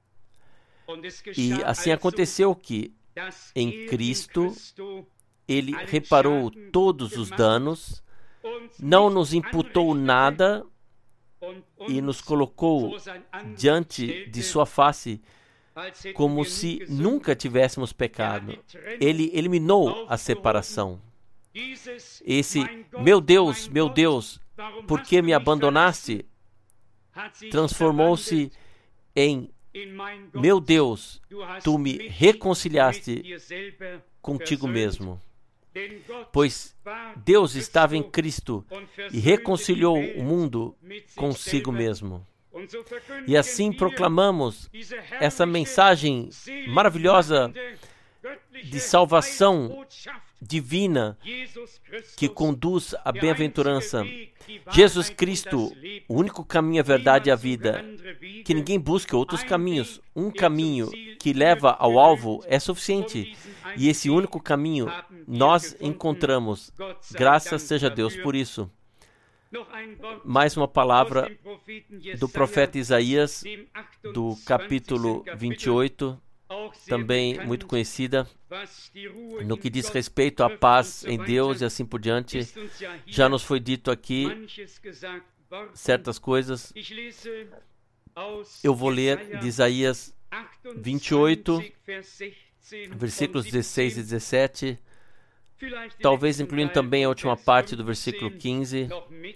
E assim aconteceu que, em Cristo, Ele reparou todos os danos, não nos imputou nada e nos colocou diante de sua face como se nunca tivéssemos pecado. Ele eliminou a separação. Esse, meu Deus, meu Deus, por que me abandonaste? Transformou-se em, meu Deus, tu me reconciliaste contigo mesmo. Pois Deus estava em Cristo e reconciliou o mundo consigo mesmo. E assim proclamamos essa mensagem maravilhosa de salvação divina que conduz à bem-aventurança. Jesus Cristo, o único caminho, a verdade e a vida. Que ninguém busque outros caminhos. Um caminho que leva ao alvo é suficiente. E esse único caminho nós encontramos. Graças seja a Deus por isso. mais uma palavra do profeta Isaías, do capítulo vinte e oito, também muito conhecida, no que diz respeito à paz em Deus e assim por diante. Já nos foi dito aqui certas coisas. Eu vou ler de Isaías vinte e oito, versículos dezesseis e dezessete, talvez incluindo também a última parte do versículo quinze.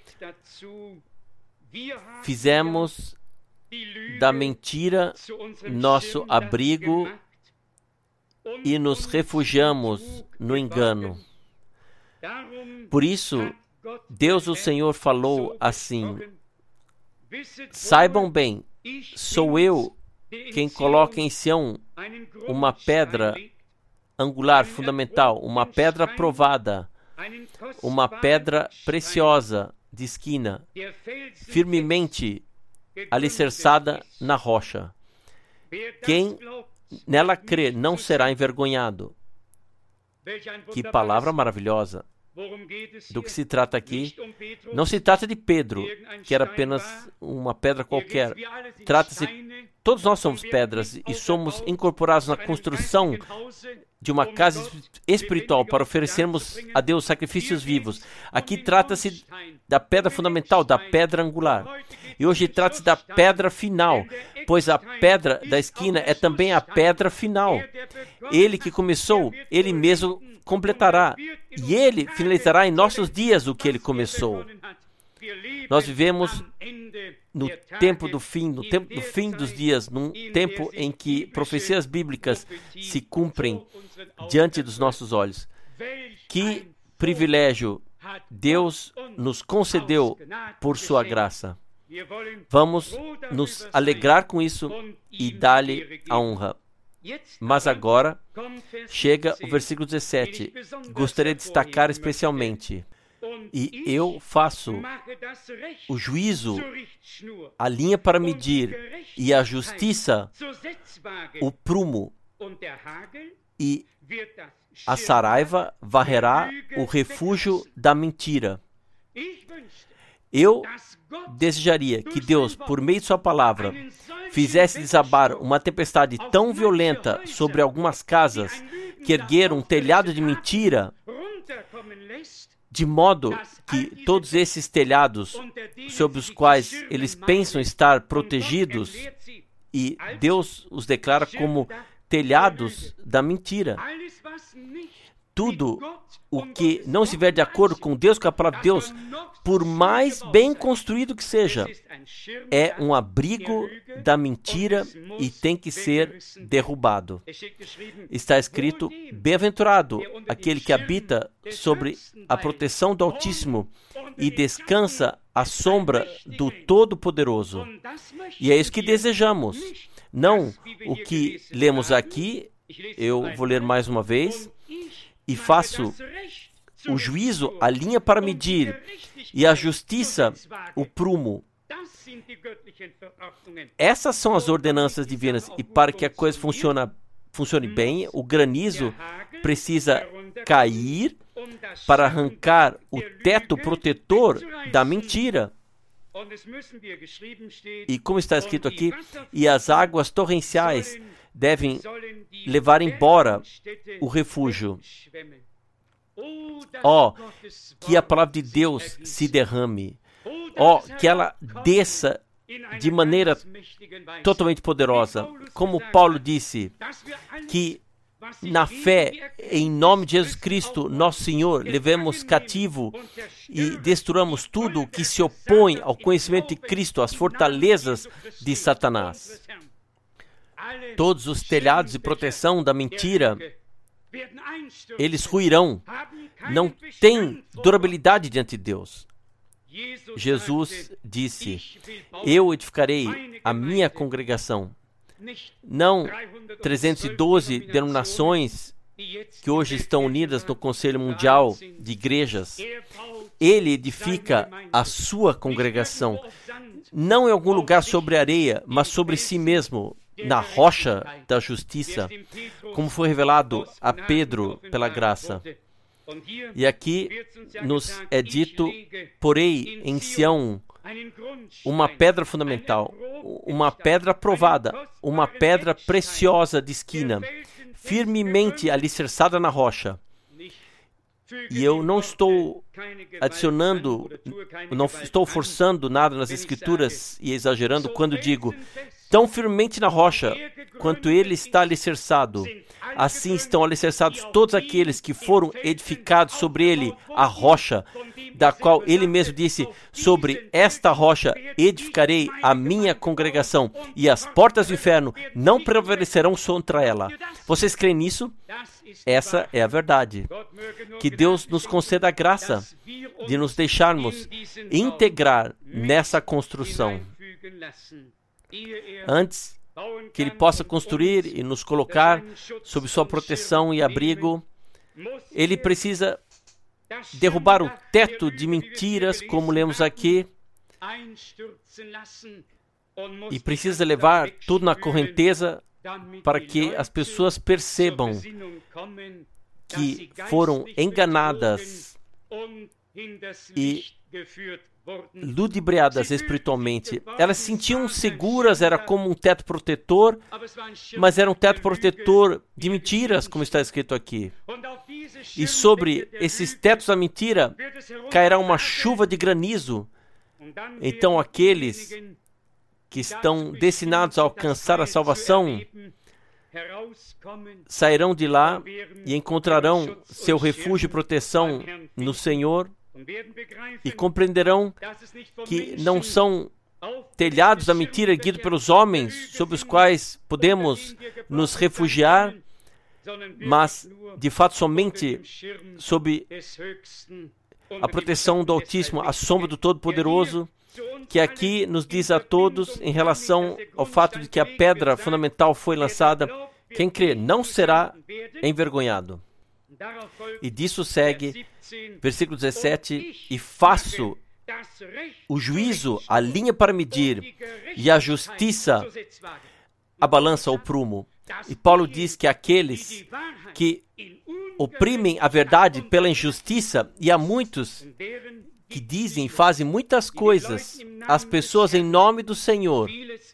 Fizemos da mentira nosso abrigo e nos refugiamos no engano. Por isso, Deus o Senhor falou assim: saibam bem, sou eu quem coloca em Sião uma pedra angular fundamental, uma pedra provada, uma pedra preciosa de esquina, firmemente alicerçada na rocha. Quem nela crê não será envergonhado. Que palavra maravilhosa! Do que se trata aqui? Não se trata de Pedro, que era apenas uma pedra qualquer. Trata-se, todos nós somos pedras e somos incorporados na construção de uma casa espiritual para oferecermos a Deus sacrifícios vivos. Aqui trata-se da pedra fundamental, da pedra angular. E hoje trata-se da pedra final, pois a pedra da esquina é também a pedra final. Ele que começou, ele mesmo completará. E ele finalizará em nossos dias o que ele começou. Nós vivemos no tempo do fim, no tempo do fim dos dias, num tempo em que profecias bíblicas se cumprem diante dos nossos olhos. Que privilégio Deus nos concedeu por sua graça. Vamos nos alegrar com isso e dar-lhe a honra. Mas agora chega o versículo dezessete. Gostaria de destacar especialmente: e eu faço o juízo, a linha para medir, e a justiça, o prumo, e a saraiva varrerá o refúgio da mentira. Eu desejaria que Deus, por meio de sua palavra, fizesse desabar uma tempestade tão violenta sobre algumas casas que ergueram um telhado de mentira, de modo que todos esses telhados sobre os quais eles pensam estar protegidos, e Deus os declara como telhados da mentira. Tudo o que não estiver de acordo com Deus, com a palavra de Deus, por mais bem construído que seja, é um abrigo da mentira e tem que ser derrubado. Está escrito: bem-aventurado aquele que habita sobre a proteção do Altíssimo e descansa à sombra do Todo-Poderoso. E é isso que desejamos. Não o que lemos aqui. Eu vou ler mais uma vez. E faço o juízo, a linha para medir, e a justiça, o prumo. Essas são as ordenanças divinas. E para que a coisa funcione, funcione bem, o granizo precisa cair para arrancar o teto protetor da mentira. E como está escrito aqui, e as águas torrenciais devem levar embora o refúgio. Ó, oh, que a palavra de Deus se derrame. Ó, oh, que ela desça de maneira totalmente poderosa. Como Paulo disse, que na fé, em nome de Jesus Cristo, nosso Senhor, levemos cativo e destruamos tudo o que se opõe ao conhecimento de Cristo, as fortalezas de Satanás. Todos os telhados de proteção da mentira, eles ruirão. Não tem durabilidade diante de Deus. Jesus disse: eu edificarei a minha congregação. Não trezentas e doze denominações que hoje estão unidas no Conselho Mundial de Igrejas. Ele edifica a sua congregação, não em algum lugar sobre a areia, mas sobre si mesmo, na rocha da justiça, como foi revelado a Pedro pela graça. E aqui nos é dito: porei em Sião uma pedra fundamental, uma pedra provada, uma pedra preciosa de esquina, firmemente alicerçada na rocha. E eu não estou adicionando, não estou forçando nada nas Escrituras e exagerando quando digo: tão firmemente na rocha quanto ele está alicerçado, assim estão alicerçados todos aqueles que foram edificados sobre ele, a rocha, da qual ele mesmo disse: sobre esta rocha edificarei a minha congregação, e as portas do inferno não prevalecerão contra ela. Vocês creem nisso? Essa é a verdade. Que Deus nos conceda a graça de nos deixarmos integrar nessa construção, antes que Ele possa construir e nos colocar sob sua proteção e abrigo. Ele precisa derrubar o teto de mentiras, como lemos aqui, e precisa levar tudo na correnteza para que as pessoas percebam que foram enganadas e ludibriadas espiritualmente. Elas se sentiam seguras, era como um teto protetor, mas era um teto protetor de mentiras, como está escrito aqui. E sobre esses tetos da mentira cairá uma chuva de granizo. Então aqueles que estão destinados a alcançar a salvação sairão de lá e encontrarão seu refúgio e proteção no Senhor, e compreenderão que não são telhados da mentira erguidos pelos homens sobre os quais podemos nos refugiar, mas de fato somente sob a proteção do Altíssimo, a sombra do Todo-Poderoso, que aqui nos diz a todos em relação ao fato de que a pedra fundamental foi lançada: quem crê não será envergonhado. E disso segue, versículo dezessete: e faço o juízo, a linha para medir, e a justiça, a balança, o prumo. E Paulo diz que aqueles que oprimem a verdade pela injustiça, e há muitos que dizem e fazem muitas coisas, as pessoas em nome do Senhor,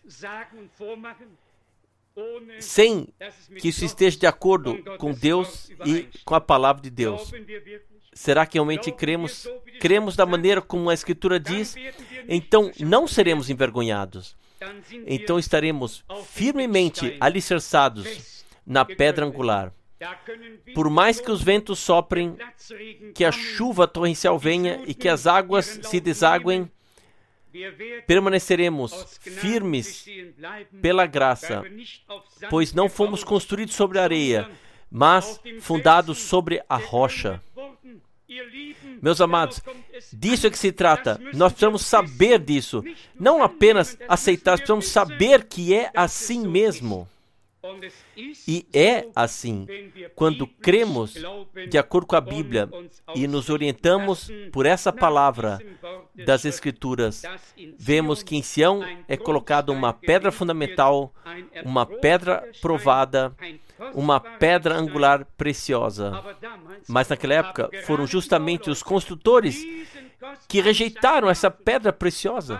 sem que isso esteja de acordo com Deus e com a palavra de Deus. Será que realmente cremos? Cremos da maneira como a Escritura diz? Então não seremos envergonhados. Então estaremos firmemente alicerçados na pedra angular. Por mais que os ventos soprem, que a chuva torrencial venha e que as águas se desaguem, permaneceremos firmes pela graça, pois não fomos construídos sobre a areia, mas fundados sobre a rocha. Meus amados, disso é que se trata. Nós precisamos saber disso. Não apenas aceitar, precisamos saber que é assim mesmo. E é assim, quando cremos de acordo com a Bíblia e nos orientamos por essa palavra das Escrituras, vemos que em Sião é colocada uma pedra fundamental, uma pedra provada, uma pedra angular preciosa. Mas naquela época foram justamente os construtores que rejeitaram essa pedra preciosa.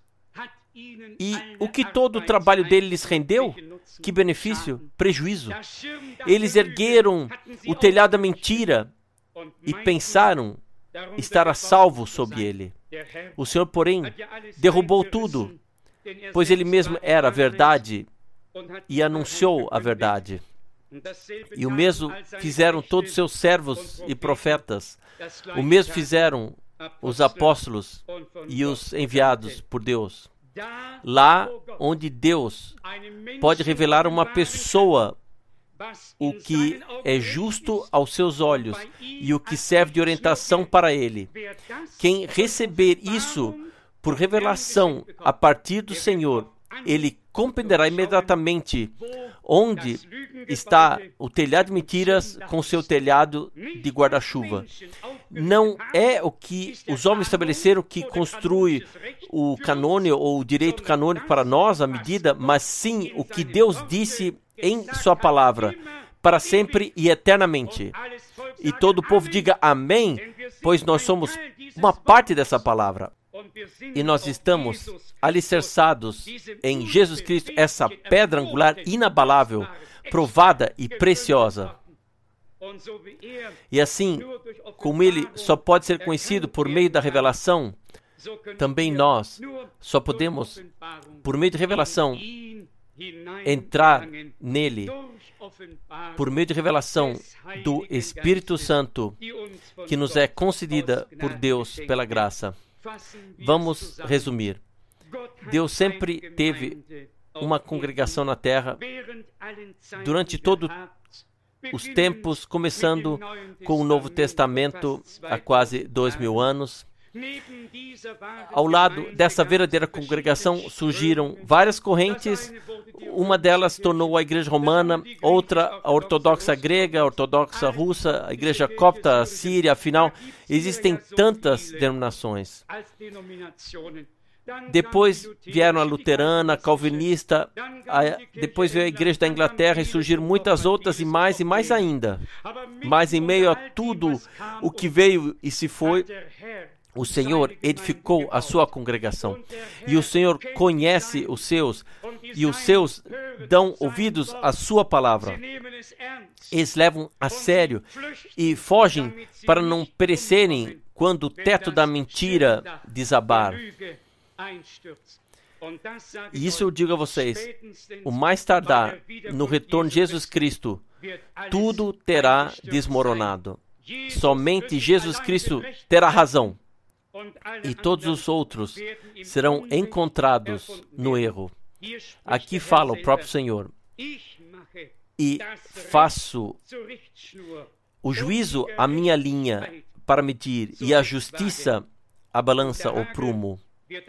E o que todo o trabalho dele lhes rendeu? Que benefício? Prejuízo. Eles ergueram o telhado da mentira e pensaram estar a salvo sob ele. O Senhor, porém, derrubou tudo, pois ele mesmo era a verdade e anunciou a verdade. E o mesmo fizeram todos os seus servos e profetas. O mesmo fizeram os apóstolos e os enviados por Deus. Lá onde Deus pode revelar a uma pessoa o que é justo aos seus olhos e o que serve de orientação para ele. Quem receber isso por revelação a partir do Senhor, ele compreenderá imediatamente onde está o telhado de mentiras com seu telhado de guarda-chuva. Não é o que os homens estabeleceram que construi o canônico ou o direito canônico para nós, a medida, mas sim o que Deus disse em sua palavra, para sempre e eternamente. E todo o povo diga amém, pois nós somos uma parte dessa palavra. E nós estamos alicerçados em Jesus Cristo, essa pedra angular inabalável, provada e preciosa. E assim, como ele só pode ser conhecido por meio da revelação, também nós só podemos, por meio de revelação, entrar nele, por meio de revelação do Espírito Santo, que nos é concedida por Deus pela graça. Vamos resumir. Deus sempre teve uma congregação na terra durante todos os tempos, começando com o Novo Testamento há quase dois mil anos. Ao lado dessa verdadeira congregação surgiram várias correntes. Uma delas tornou a igreja romana, outra a ortodoxa grega, a ortodoxa russa, a igreja copta, a síria. Afinal, existem tantas denominações. Depois vieram a luterana, a calvinista, a, depois veio a igreja da Inglaterra e surgiram muitas outras e mais e mais ainda. Mas em meio a tudo o que veio e se foi, o Senhor edificou a sua congregação. E o Senhor conhece os seus, e os seus dão ouvidos à sua palavra. Eles levam a sério e fogem para não perecerem quando o teto da mentira desabar. E isso eu digo a vocês, o mais tardar, no retorno de Jesus Cristo, tudo terá desmoronado. Somente Jesus Cristo terá razão. E todos os outros serão encontrados no erro. Aqui fala o próprio Senhor. E faço o juízo a minha linha para medir, e a justiça a balança ou prumo.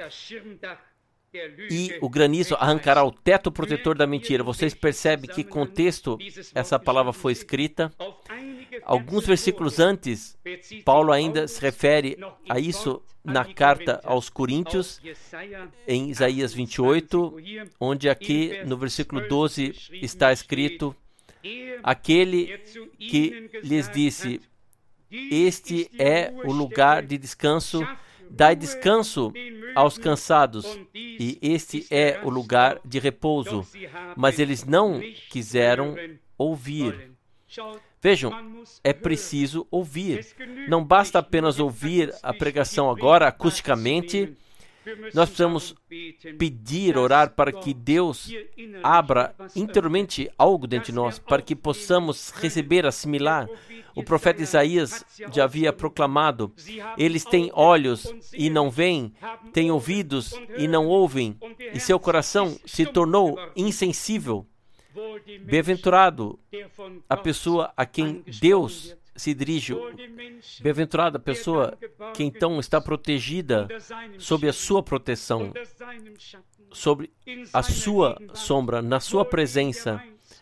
E o granizo arrancará o teto protetor da mentira. Vocês percebem que contexto essa palavra foi escrita? Alguns versículos antes, Paulo ainda se refere a isso na carta aos Coríntios, em Isaías vinte e oito, onde aqui no versículo doze está escrito: aquele que lhes disse, este é o lugar de descanso, dai descanso aos cansados, e este é o lugar de repouso. Mas eles não quiseram ouvir. Vejam, é preciso ouvir. Não basta apenas ouvir a pregação agora, acusticamente. Nós precisamos pedir, orar para que Deus abra interiormente algo dentro de nós, para que possamos receber, assimilar. O profeta Isaías já havia proclamado: eles têm olhos e não veem, têm ouvidos e não ouvem, e seu coração se tornou insensível. Bem-aventurado a pessoa a quem Deus se dirige. Bem-aventurada a pessoa que então está protegida sob a sua proteção, sobre a sua sombra, na sua presença,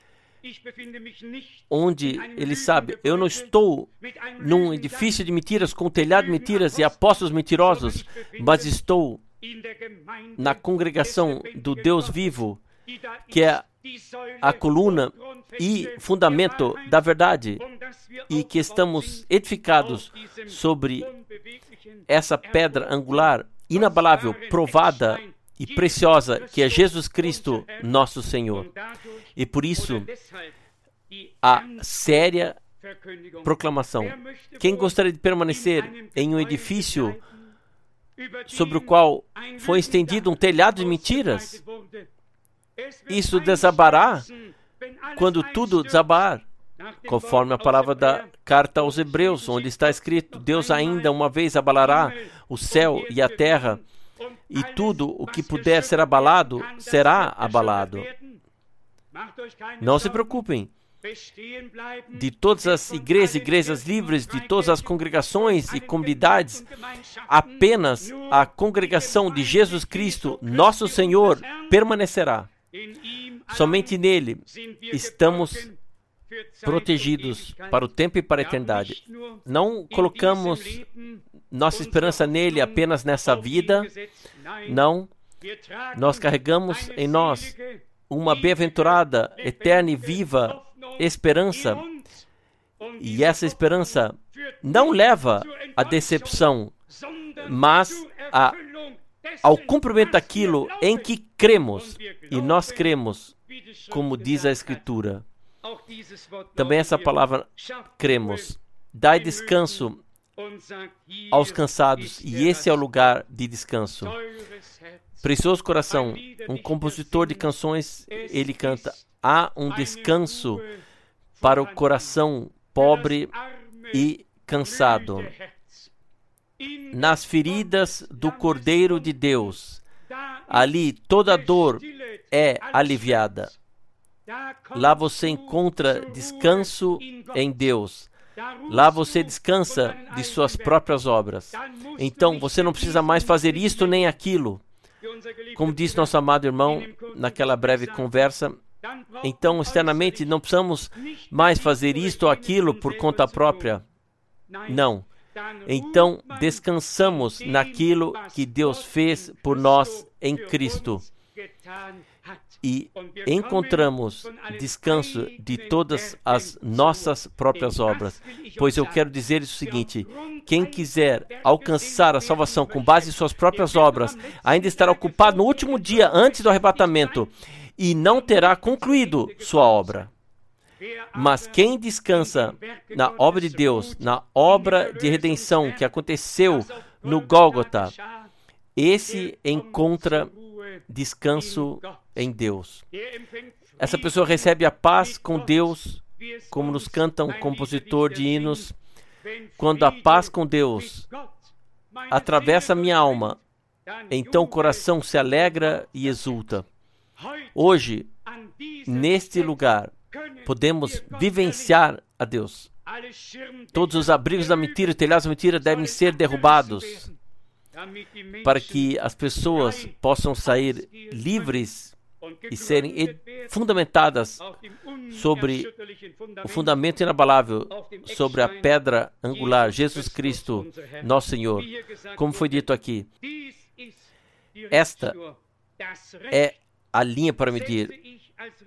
onde ele sabe, eu não estou num edifício de mentiras, com telhado de mentiras e apóstolos mentirosos, mas estou na congregação do Deus vivo, que é a coluna e fundamento da verdade, e que estamos edificados sobre essa pedra angular inabalável, provada e preciosa, que é Jesus Cristo, nosso Senhor. E por isso, a séria proclamação. Quem gostaria de permanecer em um edifício sobre o qual foi estendido um telhado de mentiras? Isso desabará quando tudo desabar, conforme a palavra da carta aos Hebreus, onde está escrito: Deus ainda uma vez abalará o céu e a terra, e tudo o que puder ser abalado, será abalado. Não se preocupem. De todas as igrejas, igrejas livres, de todas as congregações e comunidades, apenas a congregação de Jesus Cristo, nosso Senhor, permanecerá. Somente nele estamos protegidos para o tempo e para a eternidade. Não colocamos nossa esperança nele apenas nessa vida. Não. Nós carregamos em nós uma bem-aventurada, eterna e viva esperança E essa esperança não leva à decepção, mas a, ao cumprimento daquilo em que cremos. E nós cremos, como diz a Escritura. Também essa palavra, cremos. Dai descanso aos cansados, e esse é o lugar de descanso. Precioso coração, um compositor de canções, ele canta: há um descanso para o coração pobre e cansado. Nas feridas do Cordeiro de Deus, ali toda dor é aliviada. Lá você encontra descanso em Deus. Lá você descansa de suas próprias obras. Então você não precisa mais fazer isto nem aquilo. Como disse nosso amado irmão naquela breve conversa, então externamente não precisamos mais fazer isto ou aquilo por conta própria. Não. Então descansamos naquilo que Deus fez por nós em Cristo. E encontramos descanso de todas as nossas próprias obras. Pois eu quero dizer o seguinte: quem quiser alcançar a salvação com base em suas próprias obras, ainda estará ocupado no último dia antes do arrebatamento e não terá concluído sua obra. Mas quem descansa na obra de Deus, na obra de redenção que aconteceu no Gólgota, esse encontra descanso em Deus. Essa pessoa recebe a paz com Deus, como nos canta um compositor de hinos. Quando a paz com Deus atravessa minha alma, então o coração se alegra e exulta. Hoje, neste lugar, podemos vivenciar a Deus. Todos os abrigos da mentira e telhados da mentira devem ser derrubados, para que as pessoas possam sair livres e serem fundamentadas sobre o fundamento inabalável, sobre a pedra angular, Jesus Cristo, nosso Senhor. Como foi dito aqui, esta é a linha para medir,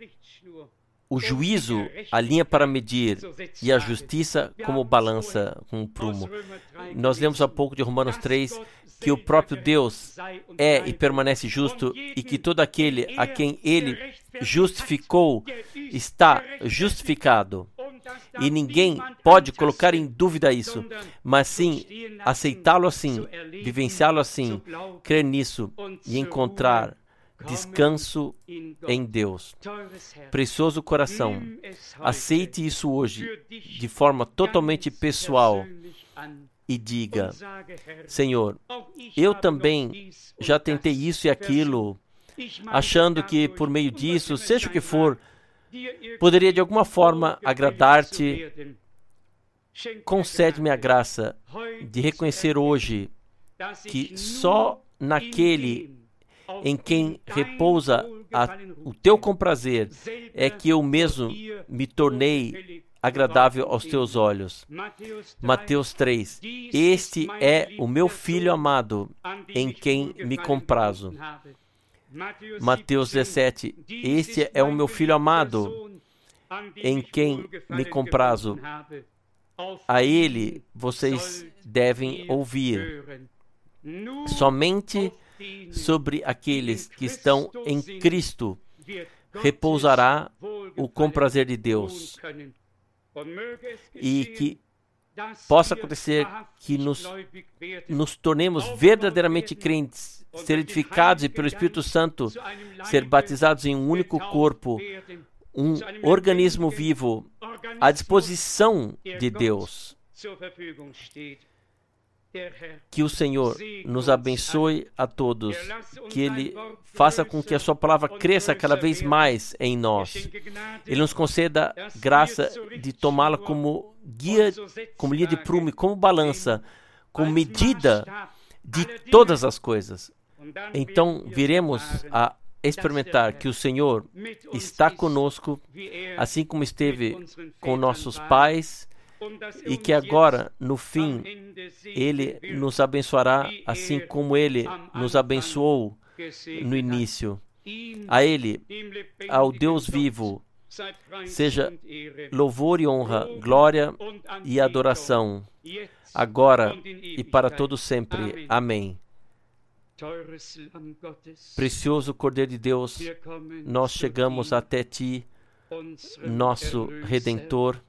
o juízo, a linha para medir, e a justiça como balança, como um prumo. Nós lemos há pouco de Romanos três, que o próprio Deus é e permanece justo, e que todo aquele a quem Ele justificou está justificado. E ninguém pode colocar em dúvida isso, mas sim aceitá-lo assim, vivenciá-lo assim, crer nisso e encontrar descanso em Deus. Precioso coração, aceite isso hoje de forma totalmente pessoal e diga: Senhor, eu também já tentei isso e aquilo, achando que por meio disso, seja o que for, poderia de alguma forma agradar-te. Concede-me a graça de reconhecer hoje que só naquele em quem repousa a, o teu comprazer é que eu mesmo me tornei agradável aos teus olhos. Mateus três. Este é o meu Filho amado, em quem me comprazo. Mateus dezessete. Este é o meu Filho amado, em quem me comprazo. A ele vocês devem ouvir. Somente sobre aqueles que estão em Cristo repousará o comprazer de Deus. E que possa acontecer que nos, nos tornemos verdadeiramente crentes, ser edificados e pelo Espírito Santo ser batizados em um único corpo, um organismo vivo à disposição de Deus. Que o Senhor nos abençoe a todos, que Ele faça com que a sua palavra cresça cada vez mais em nós. Ele nos conceda graça de tomá-la como guia, como linha de prumo, como balança, como medida de todas as coisas. Então viremos a experimentar que o Senhor está conosco, assim como esteve com nossos pais, e que agora, no fim, Ele nos abençoará, assim como Ele nos abençoou no início. A Ele, ao Deus vivo, seja louvor e honra, glória e adoração, agora e para todo sempre. Amém. Precioso Cordeiro de Deus, nós chegamos até Ti, nosso Redentor.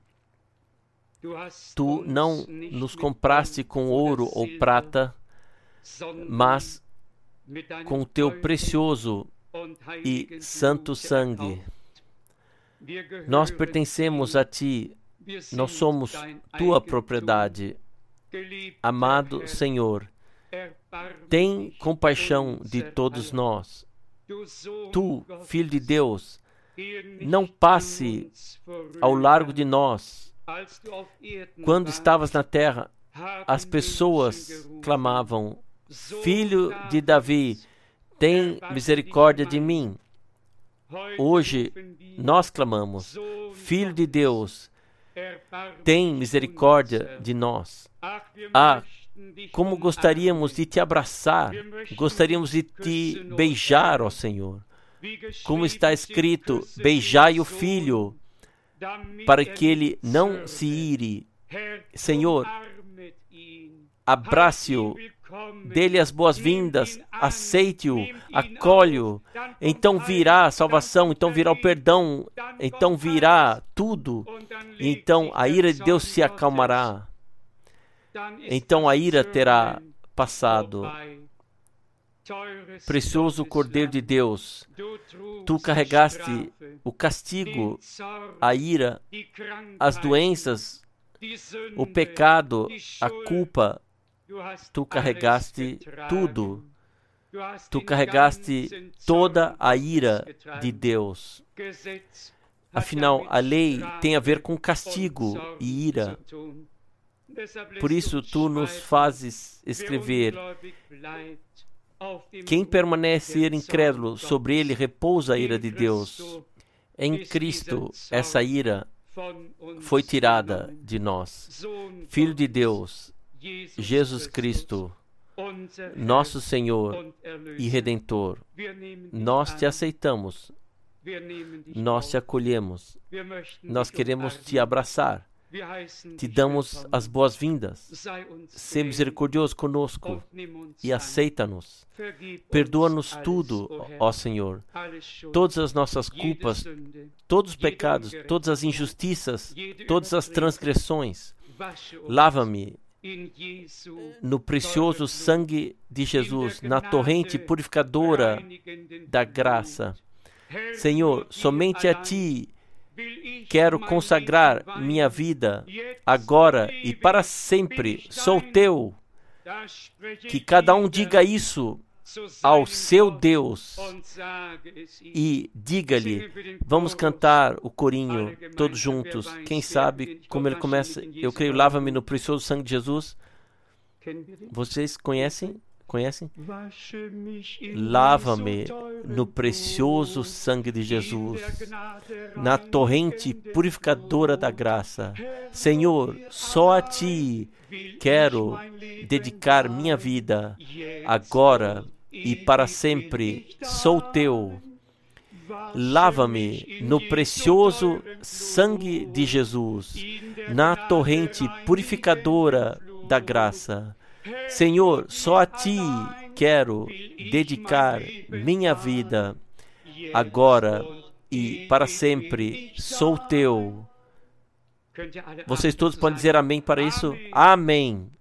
Tu não nos compraste com ouro ou prata, mas com Teu precioso e santo sangue. Nós pertencemos a Ti, nós somos Tua propriedade. Amado Senhor, tem compaixão de todos nós. Tu, Filho de Deus, não passe ao largo de nós. Quando estavas na terra, as pessoas clamavam: Filho de Davi, tem misericórdia de mim. Hoje nós clamamos: Filho de Deus, tem misericórdia de nós. Ah, como gostaríamos de te abraçar, gostaríamos de te beijar, ó Senhor. Como está escrito: beijai o Filho, para que ele não se ire. Senhor, abrace-o, dê-lhe as boas-vindas, aceite-o, acolhe-o. Então virá a salvação, então virá o perdão, então virá tudo. E então a ira de Deus se acalmará. Então a ira terá passado. Precioso Cordeiro de Deus, Tu carregaste o castigo, a ira, as doenças, o pecado, a culpa. Tu carregaste tudo. Tu carregaste toda a ira de Deus. Afinal, a lei tem a ver com castigo e ira. Por isso, Tu nos fazes escrever: quem permanecer incrédulo, sobre ele repousa a ira de Deus. Em Cristo, essa ira foi tirada de nós. Filho de Deus, Jesus Cristo, nosso Senhor e Redentor, nós Te aceitamos, nós Te acolhemos, nós queremos Te abraçar. Te damos as boas-vindas. Sê misericordioso conosco e aceita-nos. Perdoa-nos tudo, ó Senhor. Todas as nossas culpas, todos os pecados, todas as injustiças, todas as transgressões. Lava-me no precioso sangue de Jesus, na torrente purificadora da graça. Senhor, somente a Ti quero consagrar minha vida, agora e para sempre. Sou Teu. Que cada um diga isso ao seu Deus e diga-lhe. Vamos cantar o corinho todos juntos. Quem sabe como ele começa? Eu creio, lava-me no precioso sangue de Jesus. Vocês conhecem? Conhecem? Lava-me no precioso sangue de Jesus, na torrente purificadora da graça. Senhor, só a Ti quero dedicar minha vida, agora e para sempre. Sou Teu. Lava-me no precioso sangue de Jesus, na torrente purificadora da graça. Senhor, só a Ti quero dedicar minha vida, agora e para sempre. Sou Teu. Vocês todos podem dizer amém para isso? Amém.